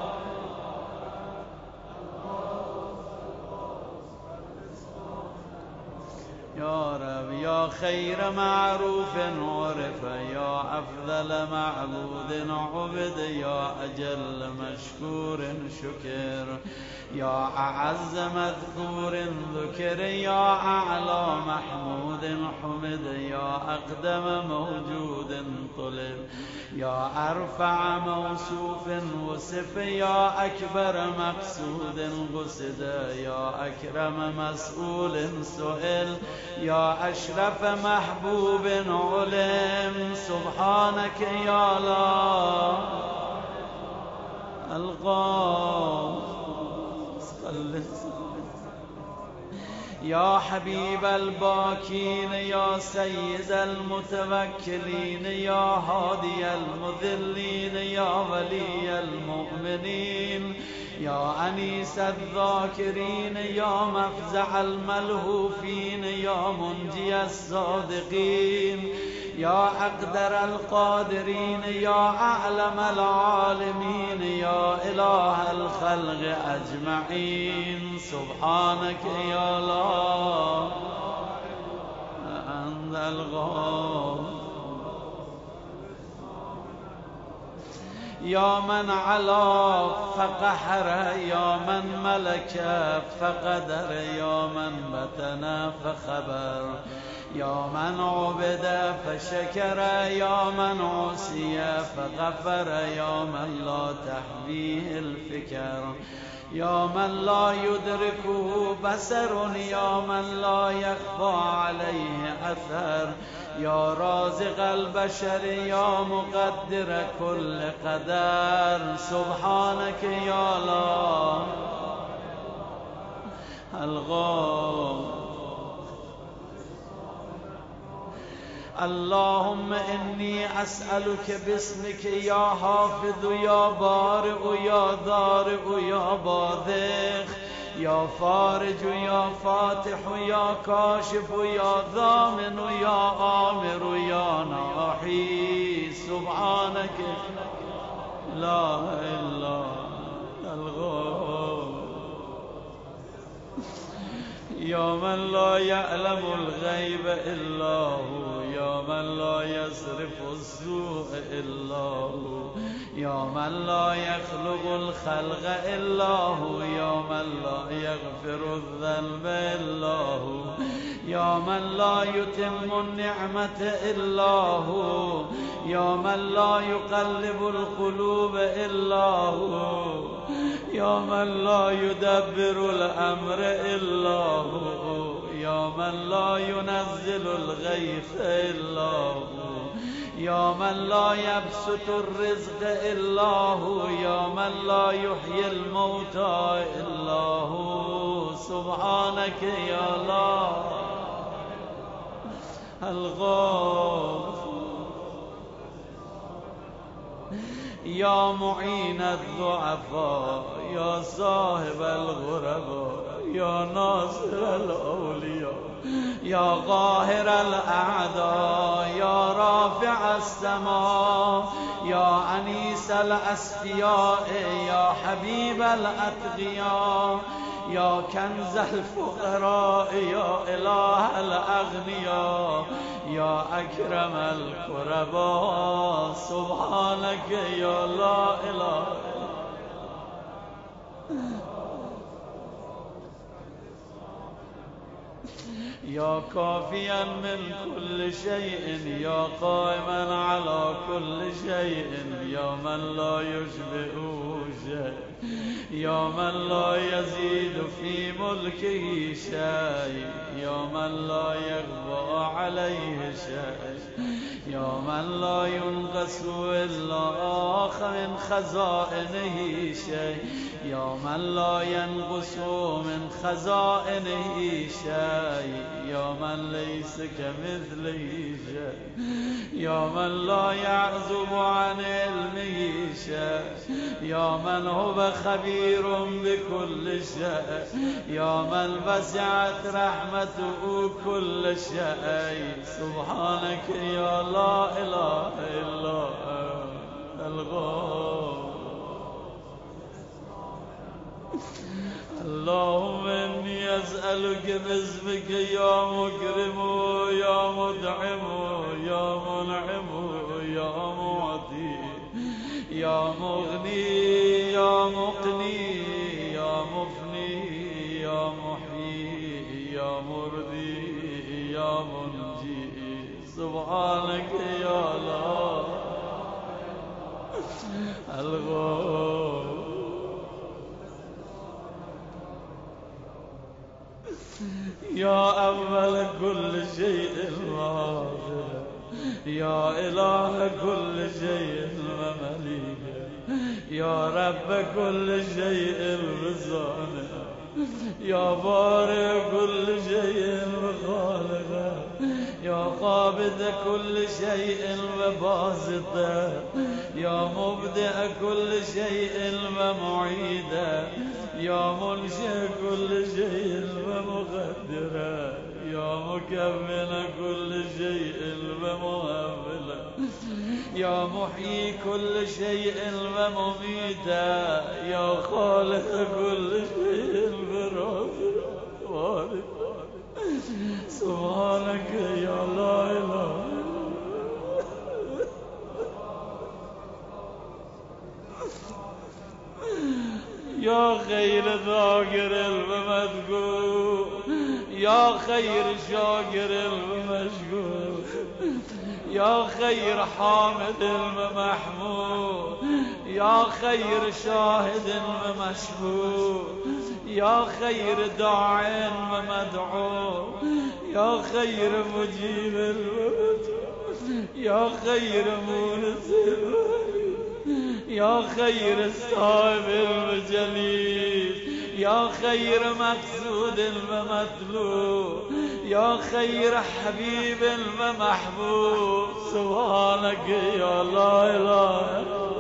يا رب يا خير معروف عرف يا أفضل معبود عبد يا أجل مشكور شكر يا أعز مذكور ذكر يا أعلى محمود حمد يا أقدم موجود طلب يا أرفع موصوف وصف يا أكبر مقصود قصد يا أكرم مسؤول سئل يا أشرف محبوب علم سبحانك يا لا الغالب يا حبيب الباكين يا سيد المتوكلين يا هادي المذلين يا ولي المؤمنين يا أنيس الذاكرين يا مفزع الملهوفين يا منجي الصادقين يا أقدر القادرين يا أعلم العالمين يا إله الخلق أجمعين سبحانك يا لا أنت الغالب يا من علا فقهر يا من ملك فقدر يا من بتنا فخبر يا من عبد فشكر يا من عصي فغفر يا من لا تحويه الفكر يا من لا يدركه بصر يا من لا يخفى عليه أثر يا رازق البشر يا مقدر كل قدر سبحانك يا لا الغالب اللهم إني أسألك باسمك يا حافظ يا بارئ يا ضارئ يا باذخ يا فارج يا فاتح يا كاشف يا ضامن يا آمر يا ناحي سبحانك لا إله إلا الغفور يا من لا يعلم الغيب إلا هو يا من لا يصرف السوء إلا هو يا من لا يخلق الخلق إلا هو يا من لا يغفر الذنب إلا هو يا من لا يتم النعمة إلا هو يا من لا يقلب القلوب إلا هو يا من لا يدبر الأمر إلا هو يا من لا ينزل الغيث إلا هو يا من لا يبسط الرزق إلا هو يا من لا يحيي الموتى إلا هو سبحانك يا الله الغفور يا معين الضعفاء يا صاحب الغرباء يا ناصر الأولياء يا قاهر الأعداء يا رافع السماء يا أنيس الأسفياء يا حبيب الأتقياء يا كنز الفقراء يا إله الأغنياء يا أكرم الكرباء سبحانك يا لا إله يا كافيا من كل شيء يا قائما على كل شيء يا من لا يشبهه شيء يا من لا يزيد في ملكه شيء يا من لا يغفى عليه شيء يا من لا ينقص إلا من خزائنه شيء يا من لا ينقص من خزائنه شيء يا من ليس كمثله شيء يا من لا يعزب عن علمه شيء يا من هو خبير بكل شيء يا من وسعت رحمته كل شيء سبحانك يا لا إله إلا الغفور اللهم إني أسألك باسمك يا مكرم يا مدعم يا منعم يا معطي يا مغني يا مقني يا مفني يا محيي يا مرضي يا منجي سبحانك يا لا الغفور يا أول كل شيء واحد يا إله كل شيء ومليك يا رب كل شيء وصانع يا بارئ كل شيء وخالق يا قابض كل شيء وباسط يا مبدئ كل شيء ومعيد يا منشئ كل شيء ومقدر يا مكمل كل شيء ومهول يا محيي كل شيء ومميت يا خالق كل شيء ورافع سبحانك يا لا إله يا خير ذاكر ومذكور يا خير شاكر ومشكور يا خير حامد ومحمود يا خير شاهد ومشهود يا خير داع ومدعو يا خير مجيب ومدعو يا خير مونس يا خير الصاحب الجليل يا خير مقصود ومطلوب يا خير حبيب ومحبوب سبحانك يا لا إله إلا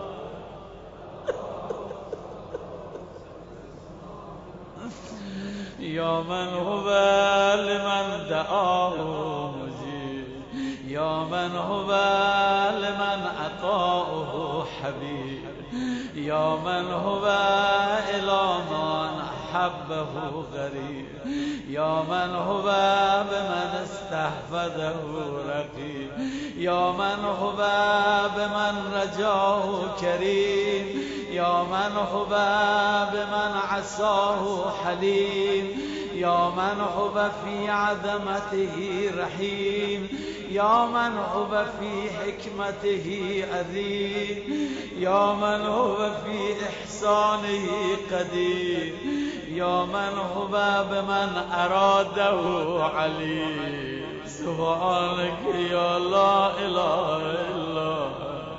يا من هو لمن دعاه مجيب يا من هو لمن أطاعه حبيب يا من هو إلى من أحبه غريب يا من هو بمن استحفظه رقيب يا من هو بمن رجاه كريم يا من هو بمن عصاه حليم يا من هو في عظمته رحيم يا من هو في حكمته عظيم يا من هو في إحسانه قدير يا من هو بمن أراده عليم سبحانك يا لا إله إلا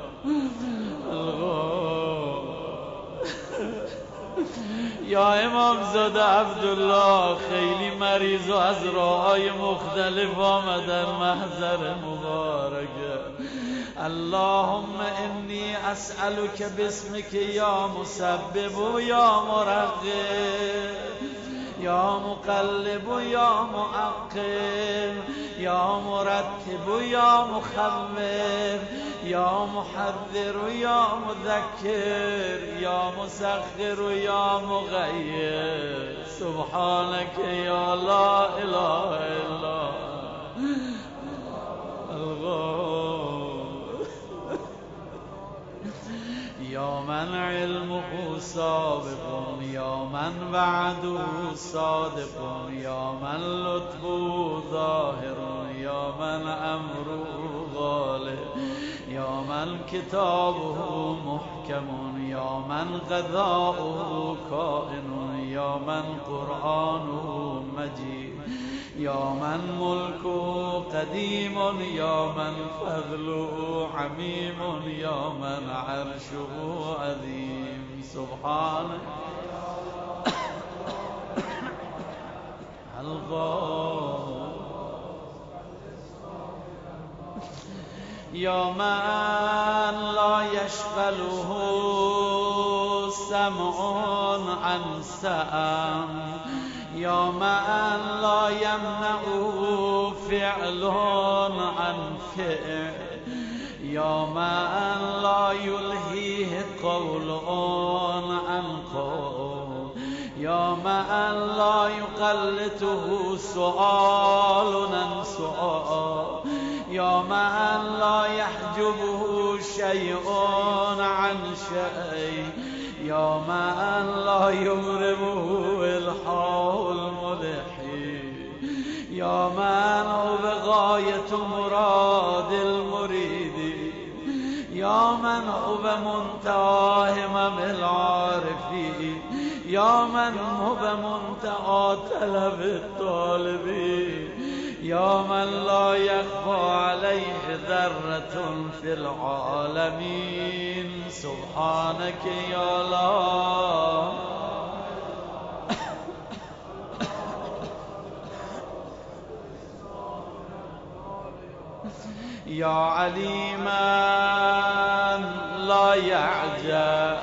الله يا امام زاده عبدالله خیلی مریض و از راه‌های مختلف آمدن محضر مبارکه اللهم انی اسألك باسمك یا مسبب و یا مرقب یا مقلب یا معقب یا مرتب یا مخمر یا محذر یا مذکر یا مسخر یا مغیر سبحانك یا لا اله الا الله یا من علمه سابق یا من وعده صادق یا من لطفه ظاهر یا من امره غالب یا من کتابه محکم یا من قضاؤه کائن یا من قرآنه مجید یا من ملکه قدیم یا من فضله عمیم یا من عرشه عظیم سبحانه الله یا من لا یشغله سمع عن سمع یا من لا یمنعه فعل عن فعل یا من لا یلهیه قول عن قول یا من لا یقلته سؤال عن سؤال یا من لا یحجبه شیء عن شیء یا من لا یغربه الحاح الملحی یا من هو غایت مراد المرید یا من هو منتهى همم العارفین یا من هو منتهى طلب الطالبین یا من لا یخفى علیه ذرة فی العالمین سبحانك یا لا یا علیما لا یعجب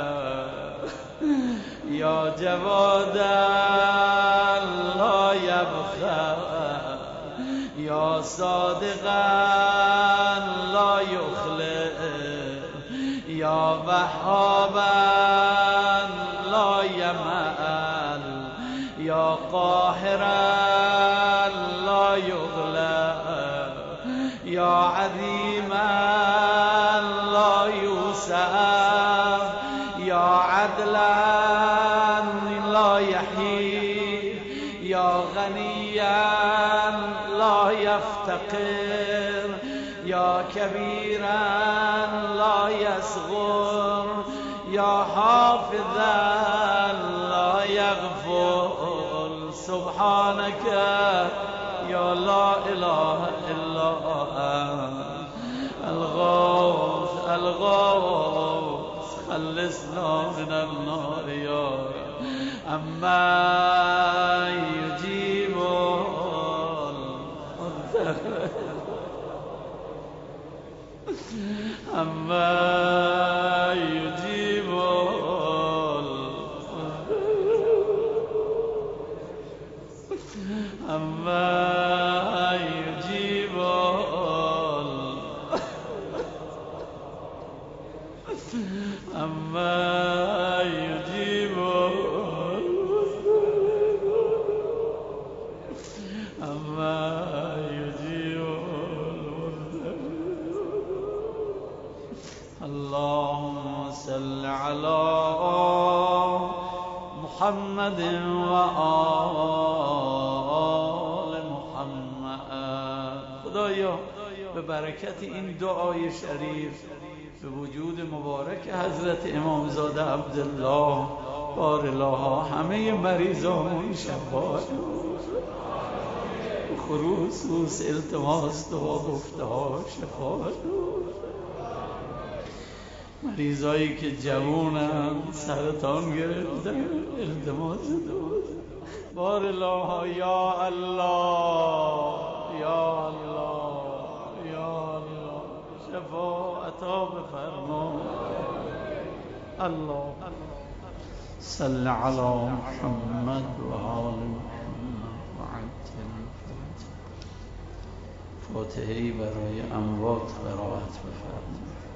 یا جوادا لا یبخل یا صادقا لا یخلف یا وهابا لا یمل یا قاهرا لا یغلب یا عظیما لا یوسف یا عدلا لا یحیی یا غنیا لا یفتقر یا کبیرا لا یصغر یا حافظا لا یغفل سبحانك یا لا اله الا انت الغوث الغوث خلصنا من النار یا رب اما یجیب المضطر اما یجیب اما یجیب اما یجیب اما یجیب اللهم صل على محمد و آل محمد. خدایا به برکت این دعای شریف به وجود مبارک حضرت امامزاده عبدالله بارالله همه مریضامون شفا خصوص التماس دعا گفته ها شفا، مریضایی که جوونن سرطان گرفتن التماس دعا بارالله یا الله یا الله یا الله شفا عطا بفرما. الله صل علی محمد و آل محمد و عجل الفاتحه. فاتحه‌ای برای اموات قرائت بفرما.